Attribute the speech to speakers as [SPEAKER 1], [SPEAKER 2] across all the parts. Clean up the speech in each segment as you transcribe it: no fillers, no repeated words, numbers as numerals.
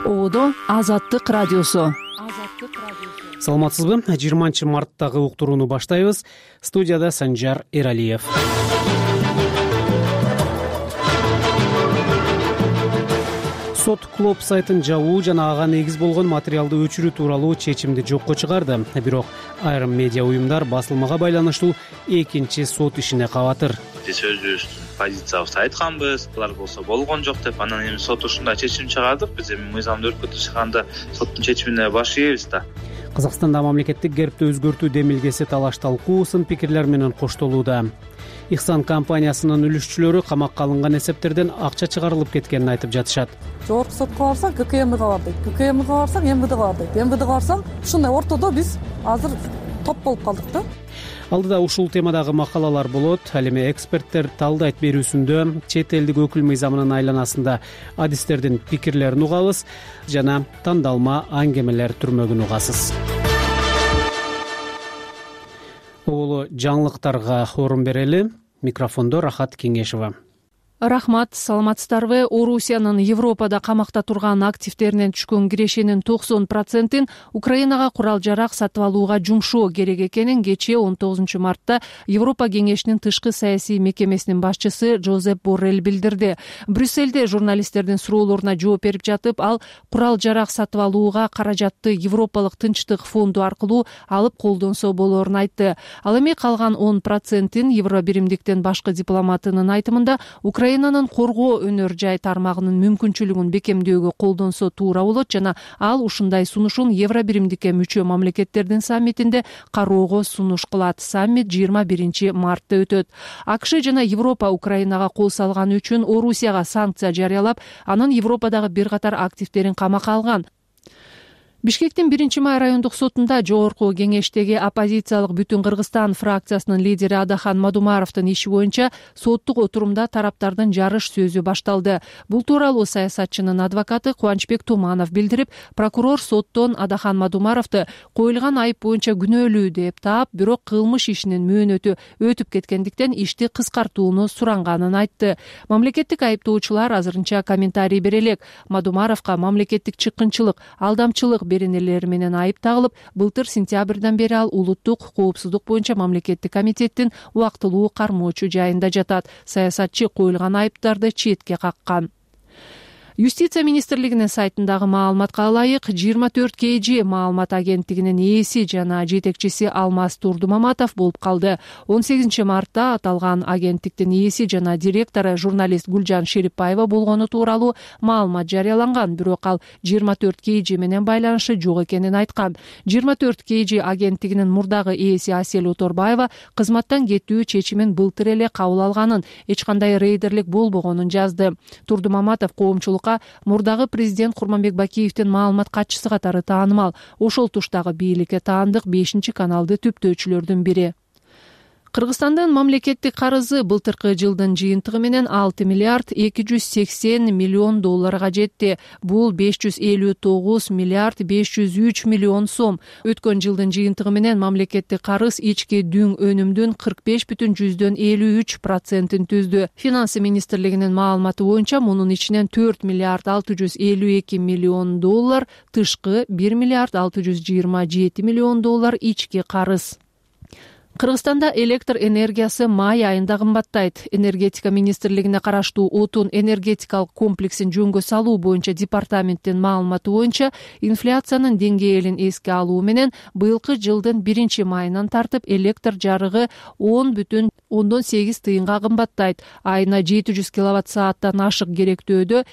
[SPEAKER 1] Оодо Азаттык радиосу.
[SPEAKER 2] Саламатсызбы? 20 марттагы уктурууну баштайбыз. Студияда Санжар Эралиев. Сот клоп сайтын жабуу жана ага негиз болгон материалды өчүрүү тууралуу чечимди жокко чыгарды. Бирок айрым медиа уюмдар басылмага байланыштуу экинчи сот ишине кабатыр.
[SPEAKER 3] Биз өзүбүздүн позициябызды айтканбыз, булар болсо болгон жок деп, анан эми сот ушундай чечим чыгардык. Биз эми мыйзамды өркөтүп чыганда соттун чечимине баш ийебиз да.
[SPEAKER 2] Казакстанда мамлекеттик гербти өзгөртүү демилгеси талаш талкуу, сын пикирлер менен коштолууда. Ихсан компаниясынын үлүшчүлөрү камакка алынган эсептерден акча чыгарылып кеткенин айтып жатышат.
[SPEAKER 4] Жогорку сотко барсам ККМга бар дейт, ККМга барсам МВДга бар дейт, МВДга барсам ушундай ортодо биз азыр топ болуп калдык да.
[SPEAKER 2] Алдыда ушул темадагы макалалар болот. Ал эми эксперттер талдайт берүүсүндө чет элдик өкүл мыйзамынын айланасында адистердин пикирлерин угабыз жана тандалма аңгемелер түрмөгүн угасыз. Улуу жаңылыктарга орун берели. Микрофондо Рахат Кеңешова.
[SPEAKER 1] Рахмат, саламатсыздарбы? Орусиянын Европада камакта турган активдеринен түшкөн кирешенин 90%-ин Украинага курал-жарак сатып алууга жумшоо керек экенин кечээ 19 мартта Европа кеңешинин тышкы саясий мекемесинин башчысы Жозеп Боррелл билдирди. Брюссельде журналисттердин суроолоруна жооп берип жатып, ал курал-жарак сатып алууга каражатты Европалык тынчтык фонду аркылуу алып колдонсо болоорун айтты. Ал эми калган 10%-ин Евробиримдиктен башкы дипломатынын айтымында Украинанын коргоо өнөр жай тармагынын мүмкүнчүлүгүн бекемдөөгө колдонсо туура болот жана ал ушундай сунушун Евробиримдикке мүчө мамлекеттердин саммитинде кароого сунуш кылат. Саммит 21 мартта өтөт. АКШ жана Европа Украинага кол салганы үчүн Орусияга санкция жарыялап, анын Европадагы бир катар активдерин камакка алган. Бишкектин 1-май райондук сотунда жогорку кеңештеги оппозициялык Бүтүн Кыргызстан фракциясынын лидери Адахан Мадумаровдун иши боюнча соттук отурумда тараптардын жарыш сөзү башталды. Бул тууралуу саясатчынын адвокаты Кубанычбек Туманов билдирип, прокурор соттон Адахан Мадумаровду коюлган айып боюнча күнөөлүү деп таап, бирок кылмыш ишинин мөөнөтү өтүп кеткендиктен ишти кыскартууну суранганын айтты. Мамлекеттик айыптоочулар азырынча комментарий бере элек. Мадумаровго мамлекеттик чыккынчылык, алдамчылык беренелери менен айып тагылып, былтыр сентябрдан бери ал улуттук коопсуздук боюнча мамлекеттик комитеттин убактылуу кармоочу жайында жатат. Саясатчы коюлган айыптарды четке каккан. Юстиция министрлигинин сайтындагы маалыматка ылайык, 24 KG маалымат агенттигинин ээси жана жетекчиси Алмаз Турдумаматов болуп калды. 18 мартта аталган агенттиктин ээси жана директору журналист Гүлжан Шерипбаева болгону тууралуу маалымат жарыяланган, бирок ал 24 KG менен байланышы жок экенин айткан. 24 KG агенттигинин мурдагы ээси Асель Оторбаева кызматтан кетүү чечимин былтыр эле кабыл алганын, эч кандай рейдерлик болбогонун жазды. Турдумаматов коомчулук мурдагы президент Курманбек Бакиевдин маалымат катчысы катары таанымал. Ошол туштагы бийликке таандык 5-каналды түптөөчүлөрдүн бири. Кыргызстандын мамлекеттик карызы былтыркы жылдын жыйынтыгы менен 6 миллиард 280 миллион долларга жетти. Бул 559 миллиард 503 миллион сом. Өткөн жылдын жыйынтыгы менен мамлекеттик карыз ички дүң өнүмдүн 45,53%-ин түздү. Финансы министрлигинин маалыматы боюнча мунун ичинен 4 миллиард 652 миллион доллар тышкы, 1 миллиард 627 миллион доллар ички карыз. Кыргызстанда электр энергиясы май айында кымбаттайт. Энергетика министрлигине караштуу отун энергетикалык комплексин жөнгө салуу боюнча департаменттин маалыматы боюнча инфляциянын деңгээлин эске алуу менен быйылкы жылдын 1-майынан тартып электр жарыгы 10,8 тыйынга кымбаттайт. Айына 700 киловатт сааттан ашык керектөөдө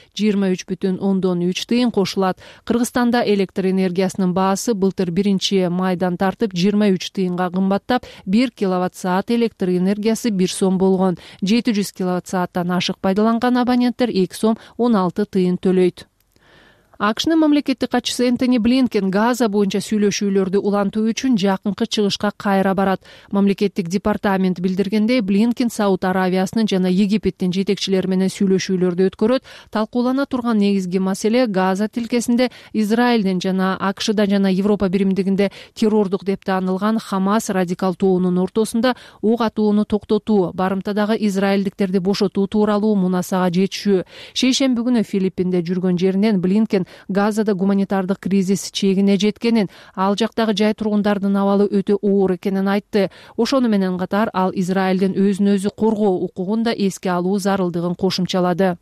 [SPEAKER 1] 23,3 тыйын кошулат. Кыргызстанда электр энергиясынын баасы былтыр 1-майдан тартып 23 тыйынга кымбаттап, 1 киловатт-саат электр энергиясы 1 сом болгон. 700 киловатт-сааттан ашык пайдаланган абоненттер 2 сом 16 тыйын төлөйт. АКШнын мамлекеттик катчысы Энтони Блинкен Газа боюнча сүйлөшүүлөрдү улантуу үчүн жакынкы чыгышка кайра барат. Мамлекеттик департамент билдиргендей, Блинкен Сауд Аравиясынын жана Египеттин жетекчилери менен сүйлөшүүлөрдү өткөрөт. Талкуулана турган негизги маселе Газа тилкесинде Израилдин жана АКШда жана Европа биримдигинде террордук деп таанылган Хамас радикал тобунун ортосунда ок атууну токтотуу, барымтадагы израилдиктерди бошотуу тууралуу мунасага жетишүү. Шейшемби күнү Филиппинде жүргөн жеринен Блинкен Газада гуманитардык кризис чегине жеткенин, ал жактагы жай тургундардын абалы өтө оор экенин айтты. Ошону менен катар ал Израилдин өзүн өзү коргоо укугун да эске алуу зарылдыгын кошумчалады.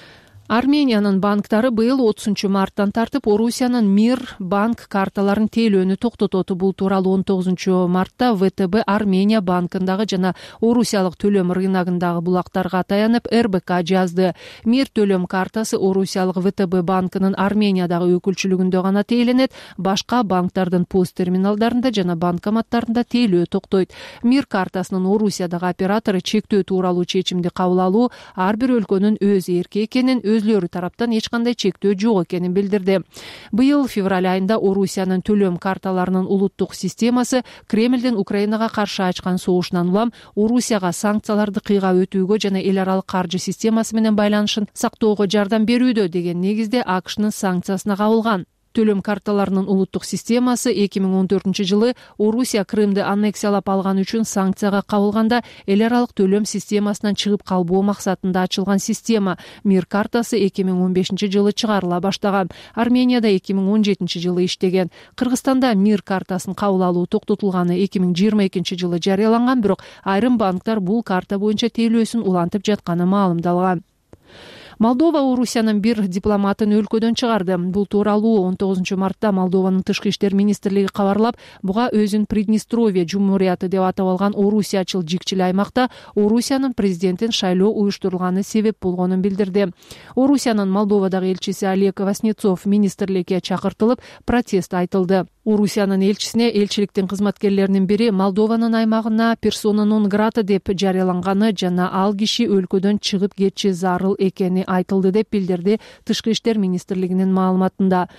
[SPEAKER 1] Армениянын банктары быйыл 30 марттан тартып Орусиянын Мир банк карталарын тейлөөнү токтотот. Бул тууралуу 19 мартта ВТБ Армения банкындагы жана Орусиялык төлөм рыногундагы булактарга таянып РБК жазды. Мир төлөм картасы Орусиялык ВТБ банкынын Армениядагы өкүлчүлүгүндө гана тейленет, башка банктардын пост терминалдарында жана банкоматтарында тейлөө токтойт. Мир картасынын Орусиядагы оператору чектөө тууралуу чечимди кабыл алуу ар бир өлкөнүн өз эрки экенин, өзлөрү тараптан эч кандай чектөө жок экенин билдирди. Быйыл февраль айында Орусиянын төлөм карталарынын улуттук системасы Кремлдин Украинага каршы ачкан согушунан улам Орусияга санкцияларды кыйгап өтүүгө жана эл аралык каржы системасы менен байланышын сактоого жардам берүүдө деген негизде АКШнын санкциясына кабылган. Төлөм карталарынын улуттук системасы 2014 жылы Орусия Крымды аннексиялап алган үчүн санкцияга кабылганда эл аралык төлөм системасынан чыгып калбоо максатында ачылган система. Мир картасы 2015 жылы чыгарыла баштаган. Арменияда 2017 жылы иштеген. Кыргызстанда Мир картасын кабыл алуу токтотулганы 2022 жылы жарыяланган, бирок айрым банктар бул карта боюнча тейлөөсүн улантып жатканы маалымдалган. Молдова Орусиянын бир дипломатын өлкөдөн чыгарды. Бул тууралуу 19 мартта Молдованын тышкы иштер министрлиги кабарлап, буга өзүн Приднестровье жумурияты деп атап алган орусиячыл жикчил аймакта Орусиянын президентин шайлоо уюштурулганы себеп болгонун билдирди. Орусиянын Молдовадагы элчиси Олег Васнецов министрликке чакыртылып, протест айтылды. Орусиянын элчисине элчиликтин кызматкерлеринин бири Молдованын аймагына персона нон грата деп жарыяланганы жана ал киши өлкөдөн чыгып кетиши зарыл экени айтылды деп билдирди Тышкы иштер министрлигинин маалыматында.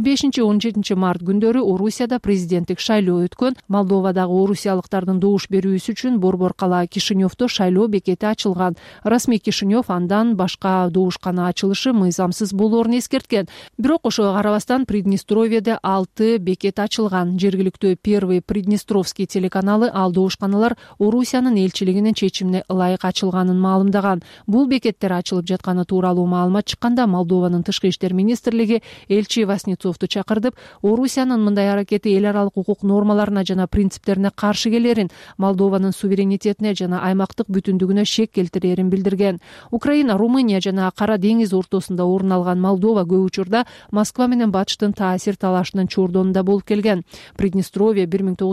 [SPEAKER 1] 15-17 март күндөрү Орусияда президенттик шайлоо өткөн. Молдовадагы орусиялыктардын добуш берүүсү үчүн борбор кала Кишиневдо шайлоо бекети ачылган. Расмий Кишинев андан башка добушкана ачылышы мыйзамсыз болоорун эскерткен. Бирок ошого карабастан Приднестровьеде 6 бекет ачылган. Жергиликтүү Первый Приднестровский телеканалы ал добушканалар Орусиянын элчилигинин чечимине ылайык ачылганын маалымдаган. Бул бекеттер ачылып жатканы тууралуу маалымат чыкканда Молдованын тышкы иштер министрлиги элчи Васнецовду чакыртып, Орусиянын мындай аракети эл аралык укук нормаларына жана принциптерине каршы келерин, Молдованын суверенитетине жана аймактык бүтүндүгүнө шек келтирерин билдирген. Украина, Румыния жана Кара деңиз ортосунда орун алган Молдова көп учурда Москва менен Батыштын таасир талашынын чордонунда болуп келген. Приднестровье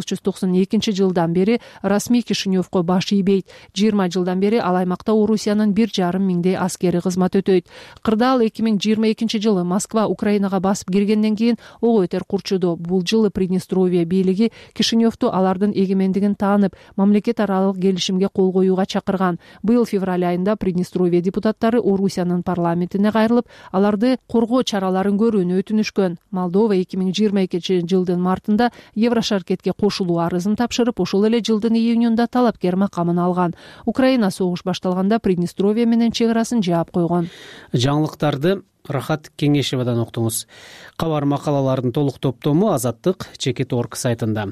[SPEAKER 1] 1992 жылдан бери расмий Кишиневко баш ийбейт. 20 жылдан бери ал аймакта Орусиянын 1,5 миңдей аскери кызмат өтөйт. Кырдаал 2022 жылы Москва Украинага басып киргенден кийин ого өтөр курчуду. Бул жылы Приднестровье бийлиги Кишиневду алардын эгемендигин таанып, мамлекет аралык келишимге кол коюуга чакырган. Быйыл февраль айында Приднестровье депутаттары Орусиянын парламентине кайрылып, аларды коргоо чараларын көрүүнү өтүнүшкөн. Молдова 2022 жылдын мартында Еврошаркетке кошулуу арызын тапшырып, ошол эле жылдын июнунда талапкер макамын алган. Украина согуш башталганда Приднестровье менен чек арасын жаап койгон.
[SPEAKER 2] Жаңылыктарды Рахат Кеңешевадан уктуңуз. Кабар макалалардын толук топтому Азаттык Чекит.орг сайтында.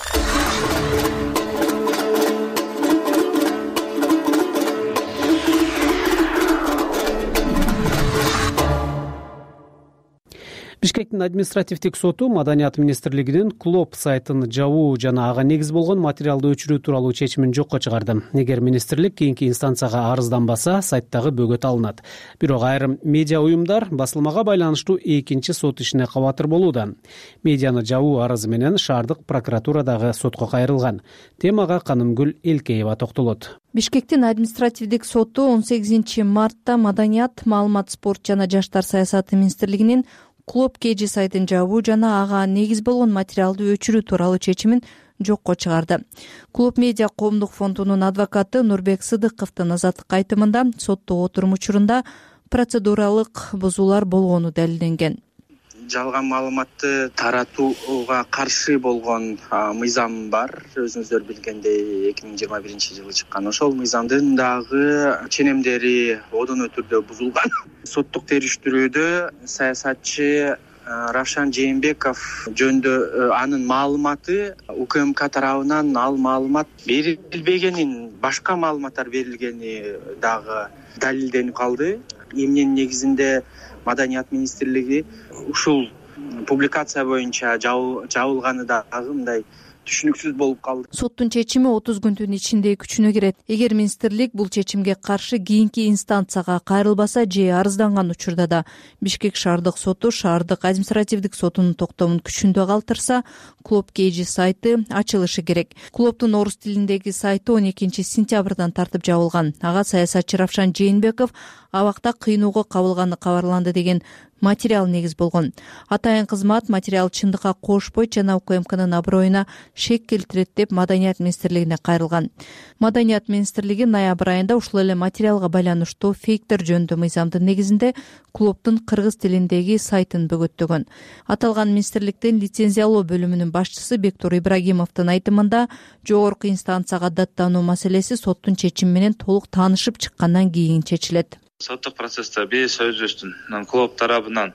[SPEAKER 2] Бишкектин административдик соту Маданият министрлигинин Клоп сайтын жабуу жана ага негиз болгон материалды өчүрүү тууралуу чечимин жокко чыгарды. Эгер министрлик кийинки инстанцияга арызданбаса, сайттагы бөгөт алынат. Бирок айрым медиа уюмдар басылмага байланыштуу экинчи сот ишине кабатыр болууда. Медианы жабуу арызы менен шаардык прокуратурадагы сотко кайрылган. Темага Канымгүл Элкеева токтолот.
[SPEAKER 5] Бишкектин административдик соту 18 мартта Маданият, маалымат, спорт жана жаштар саясаты министрлигинин Клоп KG сайтын жабуу жана ага негиз болгон материалды өчүрүү тууралуу чечимин жокко чыгарды. Клоп медиа коомдук фондунун адвокаты Нурбек Сыдыковдун азаттык айтымында соттоо отурум учурунда процедуралык бузуулар болгону далилденген.
[SPEAKER 6] Жалган маалыматты таратууга каршы болгон мыйзам бар. Өзүңүздөр билгендей 2021 жылы чыккан. Ошол мыйзамдын дагы ченемдери одон түрдө бузулган. Соттук териштирүүдө саясатчы Равшан Жээнбеков жөнүндө анын маалыматы УКМК тарабынан ал маалымат берилбегенин, башка маалыматтар берилгени дагы далилденип калды. Эмненин негизинде Маданият министрлиги ушул публикация боюнча жабылганы дагы мындай түшүнүксүз болуп калды.
[SPEAKER 5] Соттун чечими 30 күндүн ичинде күчүнө кирет. Эгер министрлик бул чечимге каршы кийинки инстанцияга кайрылбаса же арызданган учурда да Бишкек шаардык соту шаардык административдик сотунун токтомун күчүндө калтырса, Клоп KG сайты ачылышы керек. Клоптун орус тилиндеги сайты 12 сентябрдан тартып жабылган. Ага саясатчы Равшан Жээнбеков абакта кыйноого кабылганы кабарланды деген материал негиз болгон. Атайын кызмат материал чындыкка кошпойт жана УКМКнын аброюна шек келтирет деп Маданият министрлигине кайрылган. Маданият министрлиги ноябрь айында ушул эле материалга байланыштуу фейктер жөнүндө мыйзамдын негизинде Клоптун кыргыз тилиндеги сайтын бөгөттөгөн. Аталган министрликтин лицензиялоо бөлүмүнүн башчысы Бектур Ибрагимовдун айтымында, жогорку инстанцияга даттануу маселеси соттун чечими менен толук таанышып чыккандан кийин чечилет.
[SPEAKER 3] Соттук процессте биз өзүбүздүн Клоп тарабынан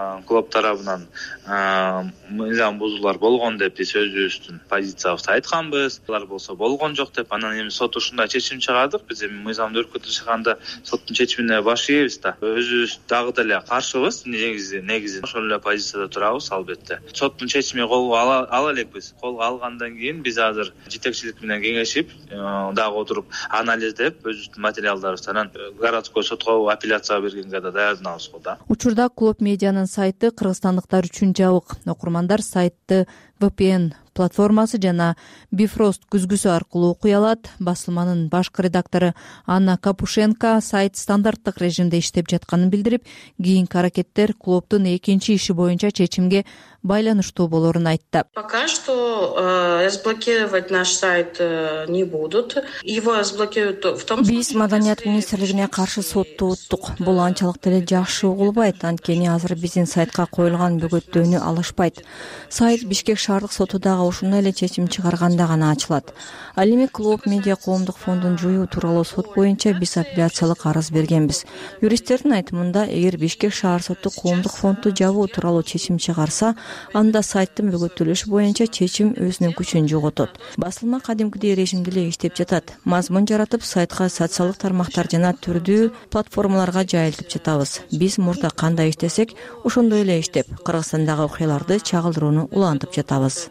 [SPEAKER 3] мыйзам бузуулар болгон деп биз өзүбүздүн позициябызды айтканбыз. Алар болсо болгон жок деп, анан эми сот ушундай чечим чыгардык. Биз эми мыйзамды өркөтүп чыкканда соттун чечимине баш ийбиз да. Өзүбүз дагы деле каршыбыз, негизи ошол эле позицияда турабыз албетте. Соттун чечимин колго ала элекпиз. Колго алгандан кийин биз азыр жетекчилик менен кеңешип, дагы отуруп анализдеп, өзүбүздүн материалдарыбызды анан городской сотко апелляция бергенге да даярданабыз го да.
[SPEAKER 5] Учурда Клоп медианын сайты кыргызстандыктар үчүн жабык. Окурмандар сайтты VPN платформасы жана Bifrost күзгүсү аркылуу окуй алат. Басылманын башкы редактору Анна Капушенко сайт стандарттык режимде иштеп жатканын билдирип, кийинки аракеттер Клоптун экинчи иши боюнча чечимге байланыштуу болорун айтты.
[SPEAKER 7] Пока что разблокировать наш сайт не будут. Его разблокируют в том случае.
[SPEAKER 5] Биз Маданият министрлигине каршы сотту уттук. Бул анчалык деле жакшы угулбайт. Анткени азыр биздин сайтка коюлган бөгөттөөнү алышпайт. Сайт Бишкек шаардык сотудагы ушундай эле чечим чыгарганда гана ачылат. Ал эми Клоп медиа коомдук фондун жоюу тууралуу сот боюнча биз апелляциялык арыз бергенбиз. Юристтердин айтымында, эгер Бишкек шаар соту коомдук фондду жабуу тууралуу чечим чыгарса, анда сайттын бөгөттөлүшү боюнча чечим өзүнүн күчүн жоготот. Басылма кадимкидей режимде эле иштеп жатат. Мазмун жаратып, сайтка социалдык тармактар жана түрдүү платформаларга жайылтып жатабыз. Биз мурда кандай иштесек, ошондой эле иштеп, Кыргызстандагы окуяларды чагылдырууну улантып жатабыз.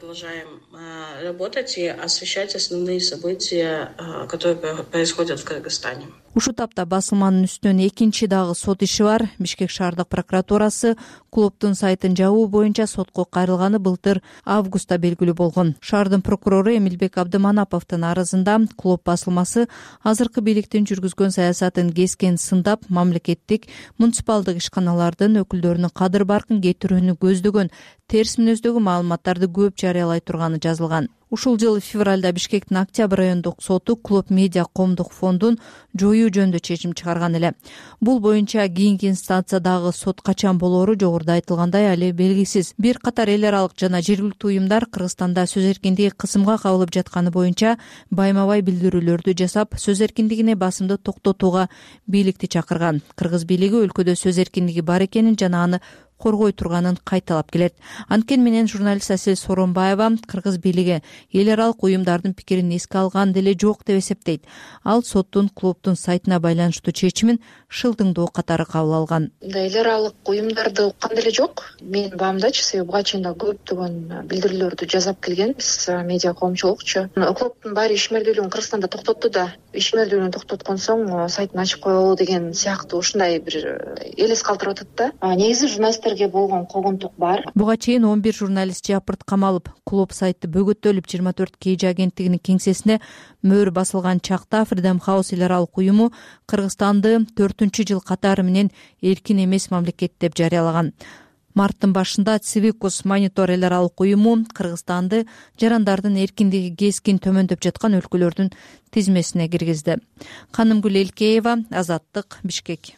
[SPEAKER 7] Работать и освещать основные события, которые происходят в Кыргызстане.
[SPEAKER 5] Ушул тапта басылманын үстүнөн экинчи дагы сот иши бар. Бишкек шаардык прокуратурасы Клоптун сайтын жабуу боюнча сотко кайрылганы былтыр августта белгилүү болгон. Шаардын прокурору Эмилбек Абдыманаповдун арызында Клоп басылмасы азыркы бийликтин жүргүзгөн саясатын кескен сындап, мамлекеттик муниципалдык ишканалардын өкүлдөрүнүн кадыр-баркын кетирүүнү көздөгөн терс мүнөздөгү маалыматтарды көп жарыялай турганы жазылган. Ушул жылы февралда Бишкектин Октябрь райондук соту Клоп медиа коомдук фондун жоюу жөнүндө чечим чыгарган эле. Бул боюнча кийинки инстанциядагы сот качан болоору жогоруда айтылгандай али белгисиз. Бир катар эл аралык жана жергиликтүү уюмдар Кыргызстанда сөз эркиндиги кысымга кабылып жатканы боюнча байма-бай билдирүүлөрдү жасап, сөз эркиндигине басымды токтотууга бийликти чакырган. Кыргыз бийлиги өлкөдө сөз эркиндиги бар экенин жана аны коргой турганын кайталап келет. Анткени менен журналист Асель Соронбаева Кыргыз бийлиги эл аралык уюмдардын пикирин эске алган деле жок деп эсептейт. Ал соттун Клоптун сайтына байланыштуу чечимин шылтыңдоо катары кабыл алган.
[SPEAKER 8] Эл аралык уюмдарды уккан деле жок. Мен баамдачы, себеби буга чейин да көптөгөн билдирүүлөрдү жасап келгенбиз медиа коомчулукчу. Клоптун баары ишмердүүлүгүн Кыргызстанда токтотту да, ишмердүүлүгүн токтоткон соң сайтын ачып коелу деген сыяктуу ушундай бир элес калтырып атат да. Негизи журналисттерге болгон когонтук бар.
[SPEAKER 5] Буга чейин 11 журналист жапырт камалып, Клоп сайты бөгөттөлүп 24 KG агенттигинин кеңсесине мөөр басылган чакта Freedom House эл аралык уюму Кыргызстанды 4-жыл катары менен эркин эмес мамлекет деп жарыялаган. Марттын башында Civicus Monitor эл аралык уюму Кыргызстанды жарандардын эркиндиги кескин төмөндөп жаткан өлкөлөрдүн тизмесине киргизди. Канымгүл Элкеева, Азаттык, Бишкек.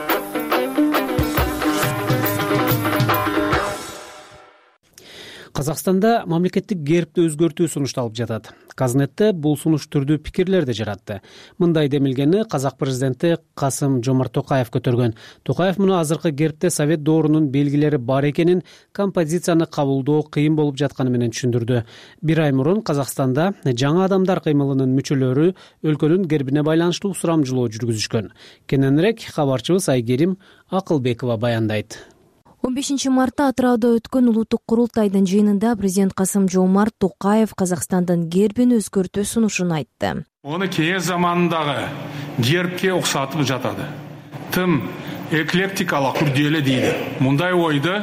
[SPEAKER 2] Казакстан Казакстанда мамлекеттик гербти өзгөртүү сунушталып жатат. Казнетте бул сунуш түрдүү пикирлерди жаратты. Мындай демилгени казак президенти Касым-Жомарт Токаев көтөргөн. Токаев муну азыркы гербте совет доорунун белгилери бар экенин, композицияны кабылдоо кыйын болуп жатканы менен түшүндүрдү. Бир ай мурун Казакстанда жаңы адамдар кыймылынын мүчөлөрү өлкөнүн гербине байланыштуу сурамжылоо жүргүзүшкөн. Кененирээк кабарчыбыз Айгерим Акылбекова баяндайт.
[SPEAKER 9] 15 мартта Атырауда өткөн улуттук курултайдын жыйынында президент Касым-Жомарт Токаев Казакстандын гербин өзгөртүү сунушун айтты.
[SPEAKER 10] Оны кеңес заманындагы гербке окшотуп жатады. Тым эклектикалык, күрделүү дейді. Мындай ойды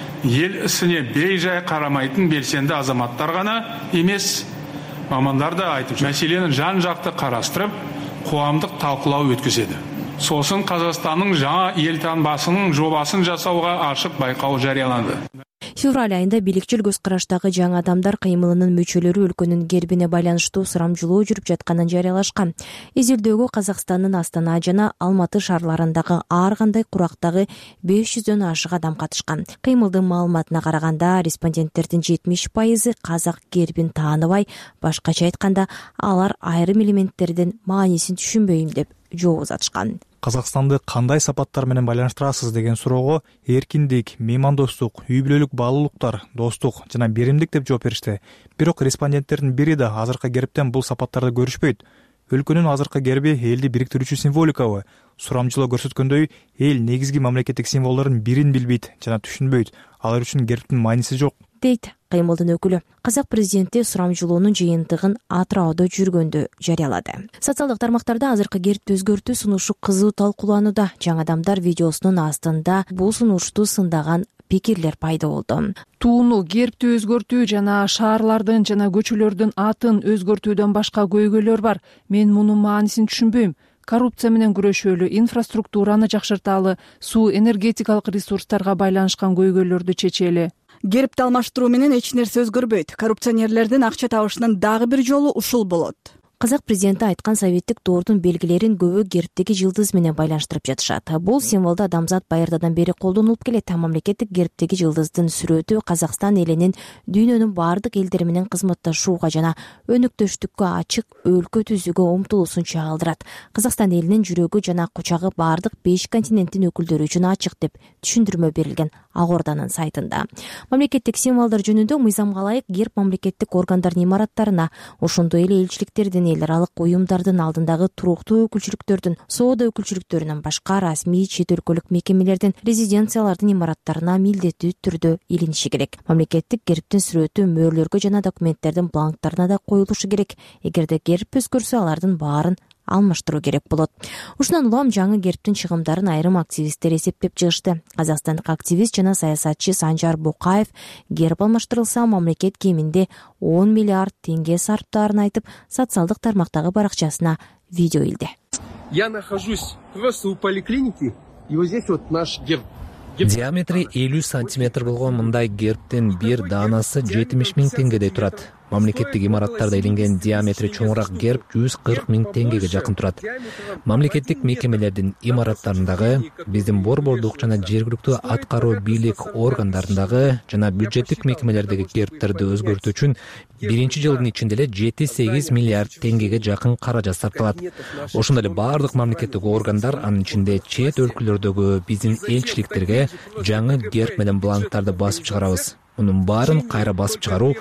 [SPEAKER 10] ел исине бейжай карамайтын белсенди азаматтар гана эмес, мамандар да айтып, маселени жан-жакты караштырып, коомдук талкуулоо өткөзөдү. Сосын Казакстанның жаңа елтаңбасының жобасын жасауға ашық байқау жарияланды.
[SPEAKER 9] Февраль айында бийликчил көз караштагы жаңы адамдар кыймылынын мүчөлөрү өлкөнүн гербине байланыштуу сурамжылоо жүрүп жатканын жарыялашкан. Изилдөөгө Казакстандын Астана жана Алматы шаарларындагы ар кандай курактагы 500дөн ашык адам катышкан. Кыймылдын маалыматына караганда, респонденттердин 70% казак гербин тааныбай, башкача айтканда, алар айрым элементтердин маанисин түшүнбөйм деп жооп узатышкан.
[SPEAKER 11] Казакстанды кандай сапаттар менен байланыштырасыз деген суроого эркиндик, меймандостук, үй бүлөлүк баалуулуктар, достук жана беримдик деп жооп беришти. Бирок респонденттердин бири да азыркы гербтен бул сапаттарды көрүшпөйт. Өлкөнүн азыркы герби элди бириктирүүчү символикабы. Сурамжылоо көрсөткөндөй, эл негизги мамлекеттик символдордун бирин билбейт жана түшүнбөйт. Алар үчүн гербтин мааниси жок, дейт кыймылдын өкүлү. Казак президенти сурамжылоонун жыйынтыгын Атырауда жүргөндө жарыялады. Социалдык тармактарда азыркы гербти өзгөртүү сунушу кызуу талкууланууда. Жаңы адамдар видеосунун астында бул сунушту сындаган пикирлер пайда болду.
[SPEAKER 1] Тууну гербти өзгөртүү жана шаарлардын жана көчөлөрдүн атын өзгөртүүдөн башка көйгөйлөр бар. Мен мунун маанисин түшүнбөйм. Коррупция менен күрөшөлү, инфраструктураны жакшырталы, суу, энергетикалык ресурстарга байланышкан көйгөйлөрдү чечели.
[SPEAKER 12] Гербти алмаштыруу менен эч нерсе өзгөрбөйт. Коррупционерлердин акча табышынын дагы бир жолу ушул болот.
[SPEAKER 9] Казак президенти айткан советтик доордун белгилерин көбү гербтеги жылдыз менен байланыштырып жатышат. Бул символду адамзат байырдадан бери колдонулуп келет. Мамлекеттик гербтеги жылдыздын сүрөтү Казакстан элинин дүйнөнүн бардык элдери менен кызматташууга жана өнөктөштүккө ачык өлкө түзүүгө умтулуусун чагылдырат. Казакстан элинин жүрөгү жана кучагы бардык 5 континенттин өкүлдөрү үчүн ачык деп түшүндүрмө берилген Ак Орданын сайтында. Мамлекеттик символдор жөнүндө мыйзамга ылайык герб мамлекеттик органдардын имараттарына, ошондой эле элчиликтердин, эл аралык уюмдардын алдындагы туруктуу өкүлчүлүктөрдүн, соода өкүлчүлүктөрүнөн башка расмий чет өлкөлүк мекемелердин, резиденциялардын имараттарына милдеттүү түрдө илиниши керек. Мамлекеттик гербтин сүрөтү мөөрлөргө жана документтердин бланктарына да коюлушу керек. Эгерде герб өзгөрсө, алардын баарын алмаштыруу керек болот. Ушундан улам жаңы гербтин чыгымдарын айрым активисттер эсептеп чыгышты. Казакстандык активист жана саясатчы Санжар Бокаев герб алмаштырылса, мамлекет кеминде 10 миллиард теңге сарптаарын айтып, социалдык тармактагы баракчасына видео илди.
[SPEAKER 13] Я нахожусь просто у поликлиники, и вот здесь вот наш герб.
[SPEAKER 14] Диаметри 50 сантиметр болгон мындай гербтин бир даанасы 70 000 теңгедей турат. Мамлекеттик имараттарда илинген диаметри чоңураак герб 140 000 теңгеге жакын турат. Мамлекеттик мекемелердин имараттарындагы, биздин борбордук жана жергиликтүү аткаруу бийлик органдарындагы жана бюджеттик мекемелердеги гербтерди өзгөртүү үчүн биринчи жылдын ичинде эле 7-8 миллиард теңгеге жакын каражат сарпталат. Ошондой эле бардык мамлекеттик органдар, анын ичинде чет өлкөлөрдөгү биздин элчиликтерге жаңы герб менен бланктарды басып чыгарабыз. Мунун баарын кайра басып чыгаруу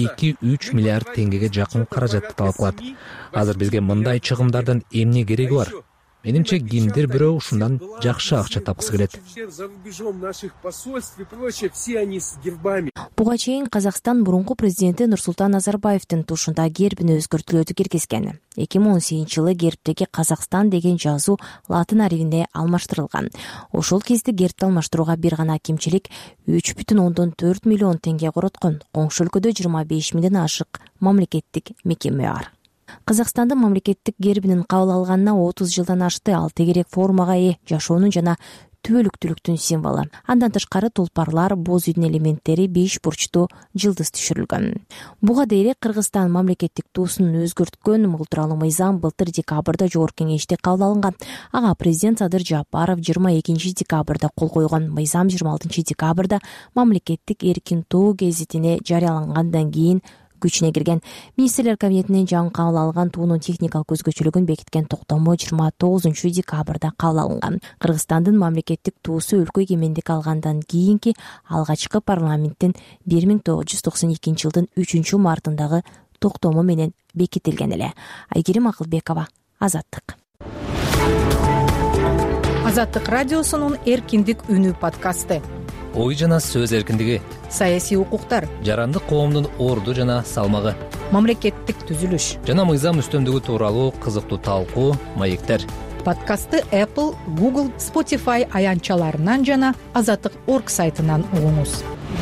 [SPEAKER 14] 2-3 миллиард теңгеге жакын каражатты талап кылат. Азыр бизге мындай чыгымдардан эмне кереги бар? Менимче кимдир бирөө ушундан жакшы акча тапкысы келет.
[SPEAKER 9] Буга чейин Казакстан мурунку президенти Нурсултан Назарбаевдин тушунда гербин өзгөртүүлөрдү киргизген. 2018-жылы гербтеги Казакстан деген жазуу латын арифине алмаштырылган. Ошол кезде гербти алмаштырууга бир гана кемчилик 3,4 миллион теңге короткон. Коңшу өлкөдө 25 000ден ашык мамлекеттик мекеме бар. Казакстандын мамлекеттик гербинин кабыл алганына 30 жылдан ашты. Ал тегерек формага ээ, жашоонун жана түбөлүктүүлүктүн символу. Андан тышкары тулпарлар, боз үйдүн элементтери, 5 бурчтуу жылдыз түшүрүлгөн. Буга дейре Кыргызстан мамлекеттик туусун өзгөрткөн бул тууралуу мыйзам былтыр декабрда Жогорку Кеңеште кабыл алынган. Ага президент Садыр Жапаров 22 декабрда кол койгон. Мыйзам 26 декабрда мамлекеттик эркин тоо гезитине жарыялангандан кийин күчүнө кирген. Министрлер кабинетинен жаңы кабыл алган туунун техникалык өзгөчөлүгүн бекиткен токтому 29 декабрда кабыл алынган. Кыргызстандын мамлекеттик туусу өлкө эгемендик алгандан кийинки алгачкы парламенттин 1992 жылдын 3 мартындагы токтому менен бекитилген эле. Айгерим Акылбекова, Азаттык.
[SPEAKER 15] Азаттык радиосунун эркиндик үнү подкасты.
[SPEAKER 14] Ой жана сөз эркиндиги,
[SPEAKER 15] Саясий укуктар,
[SPEAKER 14] жарандык коомдун орду жана салмагы,
[SPEAKER 15] мамлекеттик түзүлүш
[SPEAKER 14] жана мыйзам үстөмдүгү тууралуу кызыктуу талкуу, маектер.
[SPEAKER 15] Подкастты Apple, Google, Spotify аянтчаларынан жана Азаттык.org сайтынан угуңуз.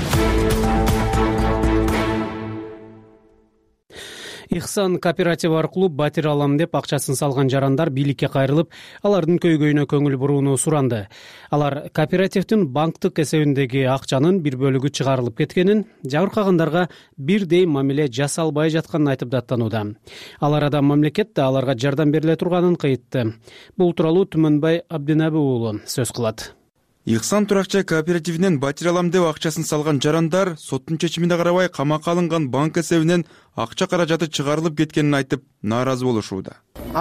[SPEAKER 2] Ихсан кооперативи аркылуу батир алам деп акчасын салган жарандар бийликке кайрылып, алардын көйгөйүнө көңүл бурууну суранды. Алар кооперативдин банктык эсебиндеги акчанын бир бөлүгү чыгарылып кеткенин, жабыркагандарга бирдей мамиле жасалбай жатканын айтып даттанууда. Ал арада мамлекет да аларга жардам бериле турганын кыйтты. Бул тууралуу Түмөнбай Абдинабы уулу сөз кылат.
[SPEAKER 16] Ихсан туракчай кооперативинен батир алам деп акчасын салган жарандар соттун чечимине карабай камакка алынган банк эсебинен акча каражаты чыгарылып кеткенин айтып, нааразы болушууда.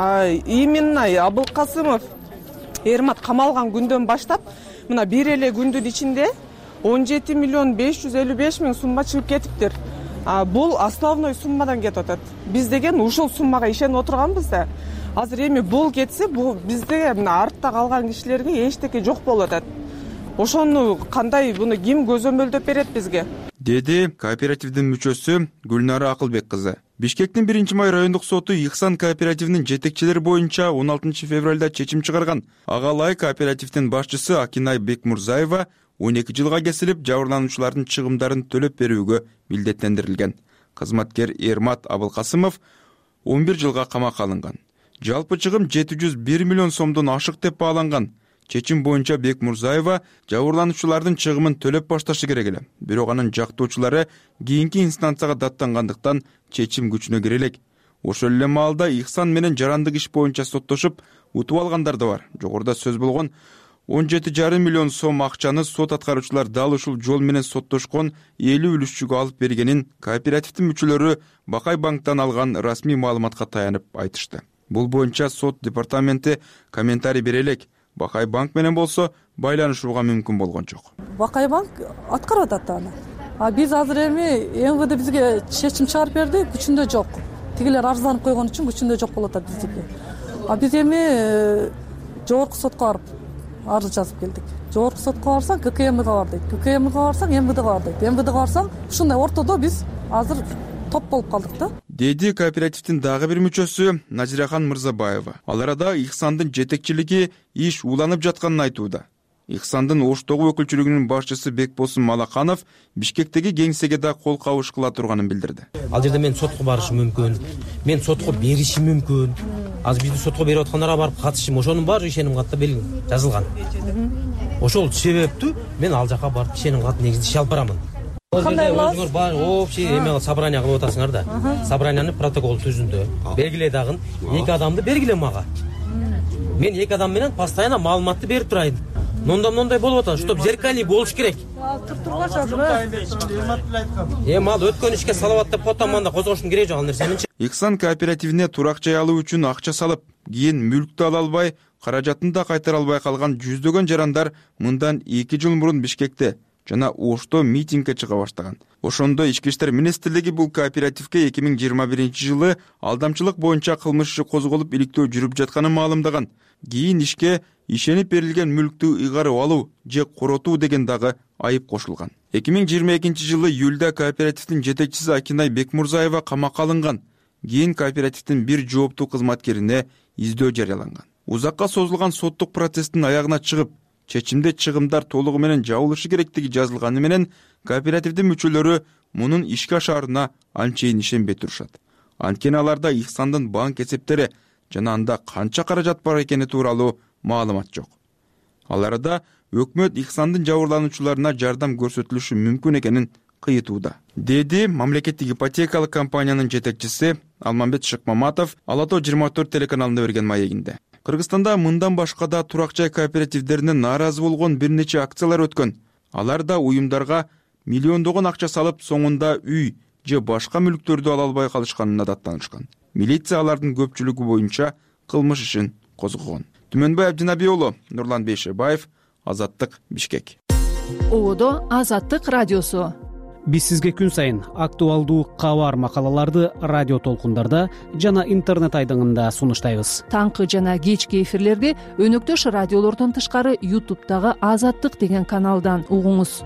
[SPEAKER 17] Именно Абылкасымов Эрмат камалган күндөн баштап мына бир эле күндүн ичинде 17 миллион 555 миң сумма чыгып кетиптир. Бул основной суммадан кетип атат. Биз деген ушул суммага ишенип отурганбыз да. Азыр эми бул кетсе, бул бизде мына артта калган кишилерге эчтеке жок болуп атат. Ошону кандай, буну ким көзөмөлдөп берет бизге?
[SPEAKER 16] Деди кооперативдин мүчөсү Гүлнара Акылбек кызы. Бишкектин 1-май райондук соту Ихсан кооперативинин жетекчилери боюнча 16 февралда чечим чыгарган. Ага ылайык кооперативдин башчысы Акинай Бекмурзаева 12 жылга кесилип, жабырлануучулардын чыгымдарын төлөп берүүгө милдеттендирилген. Кызматкер Эрмат Абылкасымов 11 жылга камакка алынган. Жалпы чыгым 701 миллион сомдон ашык деп бааланган. Чечим боюнча Бекмурзаева жабырлануучулардын чыгымын төлөп башташы керек эле. Бирок анын жактоочулары кийинки инстанцияга даттангандыктан чечим күчүнө кире элек. Ошол эле маалда Ихсан менен жарандык иш боюнча соттошуп утуп алгандар да бар. Жогоруда сөз болгон 17,5 миллион сом акчаны сот аткаруучулар дал ушул жол менен соттошкон 50 үлүшчүгө алып бергенин кооперативдин мүчөлөрү Бакай банктан алган расмий маалыматка таянып айтышты. Бул боюнча сот департаменти комментарий бере элек. Бакай банк менен болсо байланышууга мүмкүн болгон жок.
[SPEAKER 4] Бакай банк аткарып атат аны. Биз азыр эми МВД бизге чечим чыгарып берди, күчүндө жок. Тигилер арызданып койгон үчүн күчүндө жок болуп атат биздики. Биз эми жогорку сотко барып арыз жазып келдик. Жогорку сотко барсаң ККМга бар дейт. ККМга барсаң МВДга бар дейт. МВДга барсаң ушундай ортодо биз азыр топ болуп калдык да.
[SPEAKER 16] Деди кооперативдин дагы бир мүчөсү Назирахан Мырзабаева. Ал арада Ихсандын жетекчилиги иш уланып жатканын айтууда. Ихсандын Оштогу өкүлчүлүгүнүн башчысы Бекбосун Малаканов Бишкектеги кеңсеге да кол кабыш кыла турганын билдирди.
[SPEAKER 18] Ал жерде мен сотко барышым мүмкүн, мен сотко беришим мүмкүн. Азыр бизди сотко берип аткандарга барып катышым, ошонун баары ишеним катта жазылган. Ошол себептүү мен ал жака барып ишеним кат негизинде иш алып барамын. Кандай өзүңөр бар общий эме собрание кылып атасыңар да. Собранияны протокол түзүндө белгиле дагы 2 адамды бергиле мага. Мен 2 адам менен постоянно маалыматты берип турайын. Мындай болуп атат, чтоб зеркальный болуш керек. Ал өткөн ишке салават деп потом анда козгоштун кереги жок ал нерсеничи.
[SPEAKER 16] Ихсан кооперативине турак жай алуу үчүн акча салып, кийин мүлктү ала албай, каражатын да кайтара албай калган жүздөгөн жарандар мындан 2 жыл мурун Бишкекте жана Ошто митингге чыга баштаган. Ошондо Ички иштер министрлиги бул кооперативге 2021 жылы алдамчылык боюнча кылмыш иши козголуп иликтөө жүрүп жатканын маалымдаган. Кийин ишке ишенип берилген мүлктү ыйгарып алуу же коротуу деген дагы айып кошулган. 2022 жылы июлда кооперативдин жетекчиси Акинай Бекмурзаева камакка алынган. Кийин кооперативдин бир жооптуу кызматкерине издөө жарыяланган. Узакка созулган соттук процесстин аягына чыгып, чечимде чыгымдар толугу менен жабылышы керектиги жазылганы менен кооперативдин мүчөлөрү мунун ишке ашарына анчейин ишенбей турушат. Анткени аларда Ихсандын банк эсептери жана анда канча каражат бар экени тууралуу маалымат жок. Ал арада өкмөт Ихсандын жабырлануучуларына жардам көрсөтүлүшү мүмкүн экенин кыйытууда, деди мамлекеттик ипотекалык компаниянын жетекчиси Алмамбет Шыкмаматов Ала Тоо 24 телеканалына берген маегинде. Кыргызстанда мындан башка да турак жай кооперативдеринен нааразы болгон бир нече акциялар өткөн. Алар да уюмдарга миллиондогон акча салып, соңунда үй же башка мүлктөрдү ала албай калышканына даттанышкан. Милиция алардын көпчүлүгү боюнча кылмыш ишин козгогон. Түмөнбай Абдинаби уулу, Нурлан Бейшебаев, Азаттык, Бишкек.
[SPEAKER 1] Ободо Азаттык радиосу.
[SPEAKER 2] Биз сизге күн сайын актуалдуу кабар макалаларды радио толкундарда жана интернет айдыңында сунуштайбыз.
[SPEAKER 1] Таңкы жана кечки эфирлерди өнөктөш радиолордон тышкары YouTube'дагы Азаттык деген каналдан угуңуз.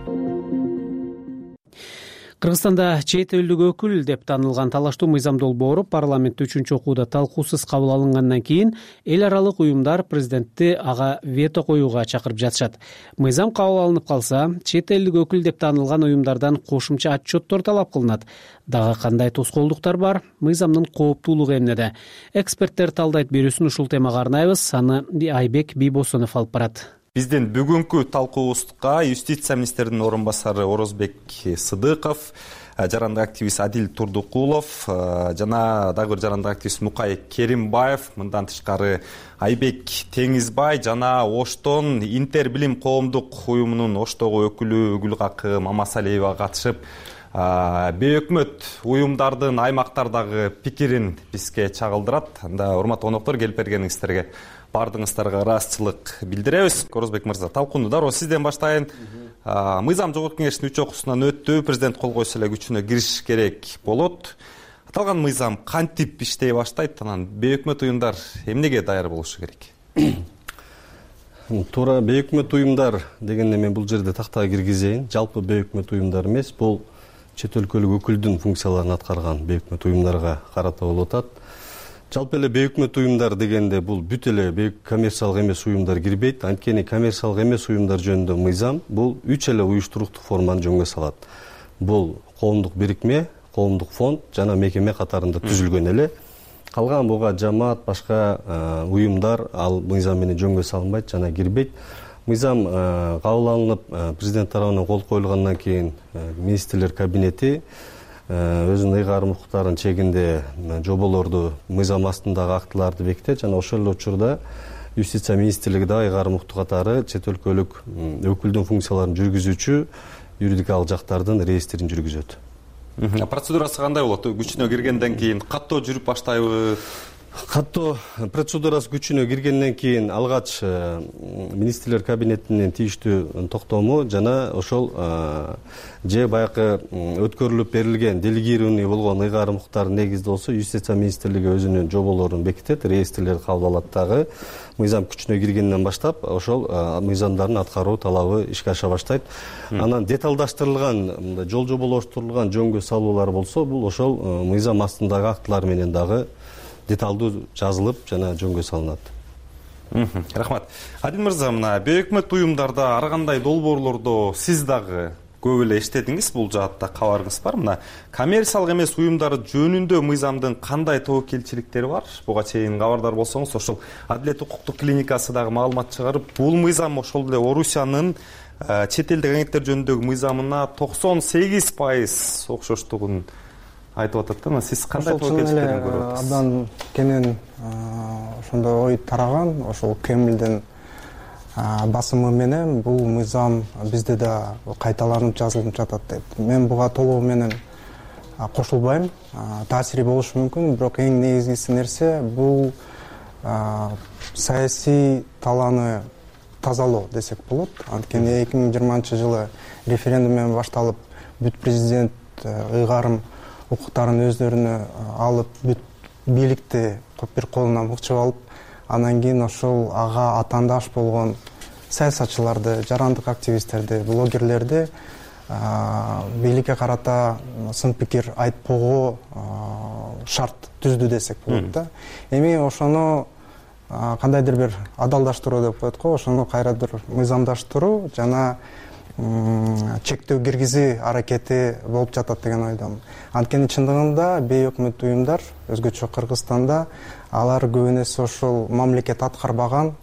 [SPEAKER 2] Кыргызстанда чет элдик өкүл деп таанылган Талаштуу Мыйзам долбоору парламентте 3-чү окууда талкуусуз кабыл алынгандан кийин эл аралык уюмдар президентти ага вето коюуга чакырып жатышат. Мыйзам кабыл алынып калса, чет элдик өкүл деп таанылган уюмдардан кошумча отчеттор талап кылынат. Дагы кандай тоскоолдуктар бар? Мыйзамдын кооптуулугу эмнеде? Эксперттер талдайт берүүсүн ушул темага арнайбыз. Аны Айбек Бийбосонов алып барат.
[SPEAKER 19] Биздин бүгүнкү талкуубузга юстиция министринин орун басары Орозбек Сыдыков, жарандык активист Адил Турдукулов жана дагы бир жарандык активист Мукай Керимбаев, мындан тышкары Айбек Теңизбай жана Оштон Интер билим коомдук уюмунун Оштогу өкүлү Гүлгакы Мамасалиева катышып, бейөкмөт уюмдардын аймактардагы пикирин бизге чагылдырат. Анда урматтуу коноктор, келип бергениңиздерге бардыгыңыздарга ыраазычылык билдиребиз. Орозбек мырза, талкууну дароо сизден баштайын. Мыйзам жогорку кеңештин 3 окуусунан өттү, президент кол койсо эле күчүнө кириш керек болот. Аталган мыйзам кантип иштей баштайт, анан бейөкмөт уюмдар эмнеге даяр болушу керек?
[SPEAKER 20] Туура, бейөкмөт уюмдар дегенде мен бул жерде тактага киргизейин. Жалпы бейөкмөт уюмдар эмес, бул чет өлкөлүк өкүлдүн функцияларын аткарган бейөкмөт уюмдарга карата болуп атат. Жалпы эле бейөкмөт уюмдар дегенде бул бүт эле коммерциялык эмес уюмдар кирбейт. Анткени коммерциялык эмес уюмдар жөнүндө мыйзам бул 3 эле уюштуруктук форманы жөнгө салат. Бул коомдук бирикме, коомдук фонд жана мекеме катарында түзүлгөн эле. Калган буга жамаат, башка уюмдар ал мыйзам менен жөнгө салынбайт жана кирбейт. Мыйзам кабыл алынып, президент тарабынан кол коюлгандан кийин министрлер кабинети өзүнүн ыйгарым укуктарынын чегинде жоболорду, мыйзам астындагы актыларды бекитет жана ошол эле учурда юстиция министрлиги да ыйгарым укукту катары чет өлкөлүк өкүлдүн функцияларын жүргүзүүчү юридикалык жактардын реестрин жүргүзөт.
[SPEAKER 19] Процедурасы кандай болот? Күчүнө киргенден кийин каттоо жүрүп баштайбы?
[SPEAKER 20] Каттоо процедурасы күчүнө киргенден кийин алгач министрлер кабинетинин тийиштүү токтому жана ошол же баягы өткөрүлүп берилген делегированный болгон ыйгарым укуктардын негизинде болсо юстиция министрлиги өзүнүн жоболорун бекитет, реестрлерди кабыл алат дагы. Мыйзам күчүнө киргенден баштап ошол мыйзамдардын аткаруу талабы ишке аша баштайт. Анан деталдаштырылган, жол жоболоштурулган жөнгө салуулар болсо, бул ошол мыйзам астындагы актылар менен дагы деталдуу жазылып жана жөнгө салынат.
[SPEAKER 19] Рахмат. Адил мырза, мына бейөкмөт уюмдарда ар кандай долбоорлордо сиз дагы көп эле иштедиңиз, бул жаатта кабарыңыз бар. Мына коммерциялык эмес уюмдар жөнүндө мыйзамдын кандай тобокелчиликтери бар? Буга чейин кабардар болсоңуз, ошол Адилет укуктук клиникасы дагы маалымат чыгарып, бул мыйзам ошол эле Орусиянын чет элдик агенттер жөнүндөгү мыйзамына 98% окшоштугун айтып атат да. Сиз кандай тобокелчиликтерин көрүп атасыз?
[SPEAKER 21] Абдан кенен ошондой ой тараган, ошол Кремлдин басымы менен бул мыйзам бизде да кайталанып жазылып жатат деп. Мен буга толугу менен кошулбайм. Таасири болушу мүмкүн, бирок эң негизгиси нерсе бул саясий талааны тазалоо десек болот. Анткени 2020-жылы референдум менен башталып, бүт президент ыйгарым укуктарын өздөрүнө алып, бүт бийликти бир колуна мыкчып алып, анан кийин ошол ага атаандаш болгон саясатчыларды, жарандык активисттерди, блогерлерди бийликке карата сын пикир айтпоого шарт түздү десек болот да. Эми ошону кандайдыр бир адалдаштыруу деп коет го, ошону кайра бир мыйзамдаштыруу жана чектөө киргизүү аракети болуп жатат деген ойдомун. Анткени чындыгында бейөкмөт уюмдар өзгөчө Кыргызстанда алар көбүнесе ошол мамлекет аткарбаган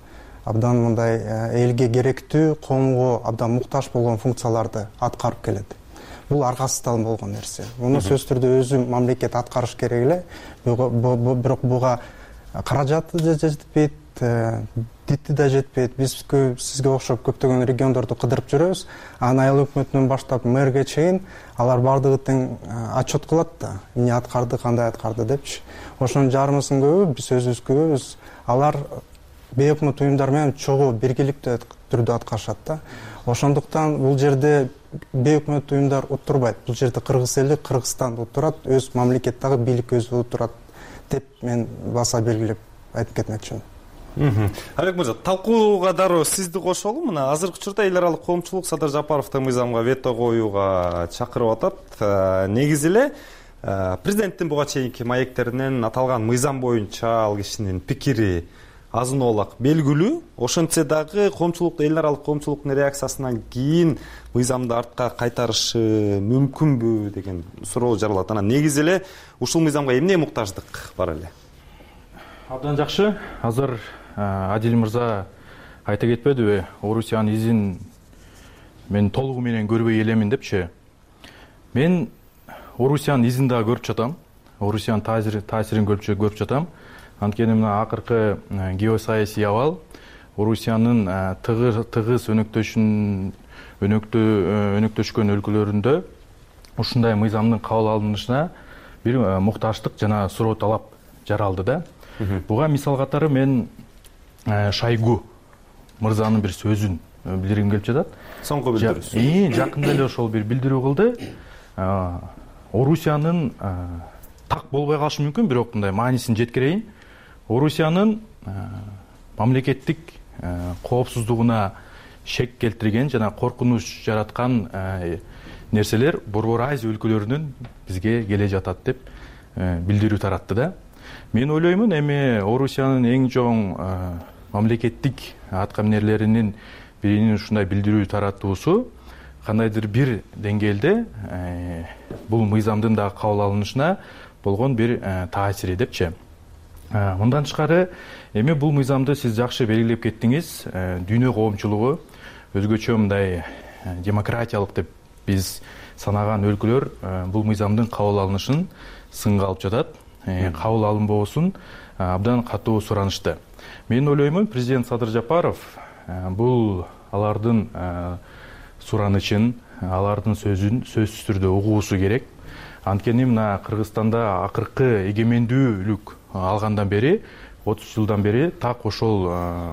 [SPEAKER 21] абдан мындай элге керектүү, коомго абдан муктаж болгон функцияларды аткарып келет. Бул аргасыздан болгон нерсе. Муну сөзсүз түрдө өзү мамлекет аткарыш керек эле. Бирок буга каражаты да жетпейт, дити да жетпейт. Биз сизге окшоп көптөгөн региондорду кыдырып жүрөбүз. Анан айыл өкмөтүнөн баштап мэрге чейин алар бардыгы тең отчет кылат да. Эмне аткарды, кандай аткарды депчи. Ошонун жарымысын көбү биз өзүбүз көрөбүз. Алар бейөкмөт уюмдар менен чогуу биргеликтүү түрдө аткарышат да. Ошондуктан бул жерде бейөкмөт уюмдар уттурбайт. Бул жерде Кыргыз эли, Кыргызстан уттурат, өз мамлекеттеги бийлик өзү уттурат деп мен баса белгилеп айтып кетмекчимин.
[SPEAKER 19] Алек мырза, талкууга дароо сизди кошолу. Мына азыркы учурда эл аралык коомчулук Садыр Жапаровду мыйзамга вето коюуга чакырып атат. Негизи эле президенттин буга чейинки маектеринен аталган мыйзам боюнча ал кишинин пикири азын-оолак белгилүү. Ошентсе дагы коомчулук, эл аралык коомчулуктун реакциясынан кийин мыйзамды артка кайтарышы мүмкүнбү деген суроо жаралат. Анан негизи эле ушул мыйзамга эмне муктаждык бар эле?
[SPEAKER 6] Абдан жакшы. Азыр Адил мырза айта кетпедиби? Орусиянын изин мен толугу менен көрбөй элемин депчи. Мен Орусиянын изин да көрүп жатам. Орусиянын таасирин көрүп жатам. Анткени мына акыркы геосаясий абал Орусиянын тыгыз өнөктөшкөн өлкөлөрүндө ушундай мыйзамдын кабыл алынышына бир муктаждык жана суроо талап жаралды да. Буга мисал катары мен Шойгу мырзанын бир сөзүн билдиргим келип жатат.
[SPEAKER 19] Соңку билдирүүсү.
[SPEAKER 6] Жакында эле ошол бир билдирүү кылды. Орусиянын так болбой калышы мүмкүн, бирок мындай маанисин жеткирейин. Орусиянын мамлекеттик коопсуздугуна шек келтирген жана коркунуч жараткан нерселер Борбор Азия өлкөлөрүнөн бизге келе жатат деп билдирүү таратты да. Мен ойлоймун, эми Орусиянын эң чоң мамлекеттик аткаминерлеринин биринин ушундай билдирүү таратуусу кандайдыр бир деңгээлде бул мыйзамдын да кабыл алынышына болгон бир таасири депчи. Мындан тышкары, эми бул мыйзамды сиз жакшы белгилеп кеттиңиз. Дүйнө коомчулугу өзгөчө мындай демократиялык деп биз санаган өлкөлөр бул мыйзамдын кабыл алынышын сынга алып жатат. Кабыл алынбоосун абдан катуу суранышты. Мен ойлоймун, президент Садыр Жапаров бул алардын суранычын, алардын сөзүн сөзсүз түрдө угуусу керек. Анткени мына Кыргызстанда акыркы эгемендүүлүк алгандан бери, 30 жылдан бери так ошол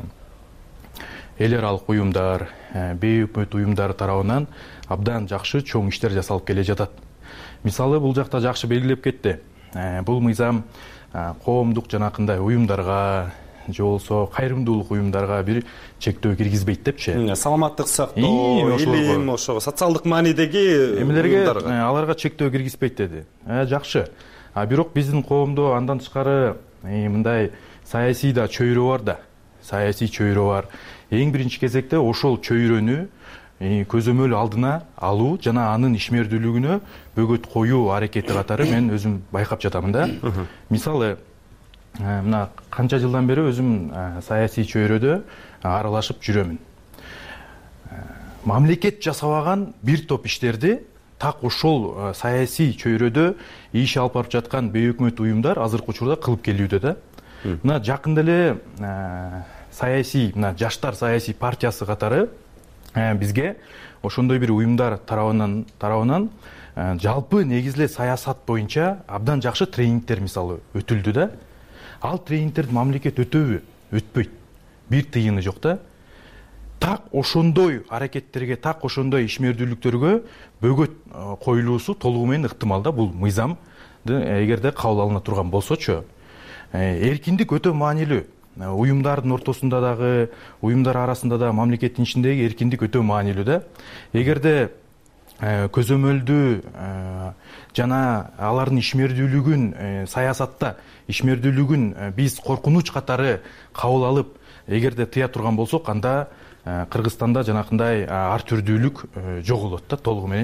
[SPEAKER 6] эл аралык уюмдар, бейөкмөт уюмдар тарабынан абдан жакшы чоң иштер жасалып келе жатат. Мисалы, бул жакта жакшы белгилеп кетти. Бул мыйзам коомдук жанакындай уюмдарга же болсо кайрымдуулук уюмдарга бир чектөө киргизбейт депчи.
[SPEAKER 19] Саламаттык сактоо, илим, ошо социалдык маанидеги
[SPEAKER 6] эмелерге аларга чектөө киргизбейт деди. Жакшы. Бирок биздин коомдо андан тышкары мындай саясий да чөйрө бар да. Саясий чөйрө бар. Эң биринчи кезекте ошол чөйрөнү көзөмөл алдына алуу жана анын ишмердүүлүгүнө бөгөт коюу аракети катары мен өзүм байкап жатамын да. Мисалы, мына канча жылдан бери өзүм саясий чөйрөдө аралашып жүрөмүн. Мамлекет жасабаган бир топ иштерди так ошол саясий чөйрөдө иш алып барып жаткан бейөкмөт уюмдар азыркы учурда кылып келүүдө да. Мына жакында эле саясий, мына Жаштар саясий партиясы катары бизге ошондой бир уюмдар тарабынан жалпы негизле саясат боюнча абдан жакшы тренингдер мисалы өтүлдү да. Ал тренингтерди мамлекет өтөбү? Өтпөйт. Бир тыйыны жок да. Так ошондой аракеттерге, так ошондой ишмердүүлүктөргө бөгөт коюлуусу толугу менен ыктымал да. Бул мыйзамды эгерде кабыл алына турган болсочу. Эркиндик өтө маанилүү. Уюмдардын ортосунда дагы, уюмдар арасында да, мамлекеттин ичиндеги эркиндик өтө маанилүү да. Эгерде көзөмөлдүү жана алардын ишмердүүлүгүн, саясатта ишмердүүлүгүн биз коркунуч катары кабыл алып, эгерде тыя турган болсок, анда Кыргызстанда жанакындай ар түрдүүлүк жоголот да толугу мененчи.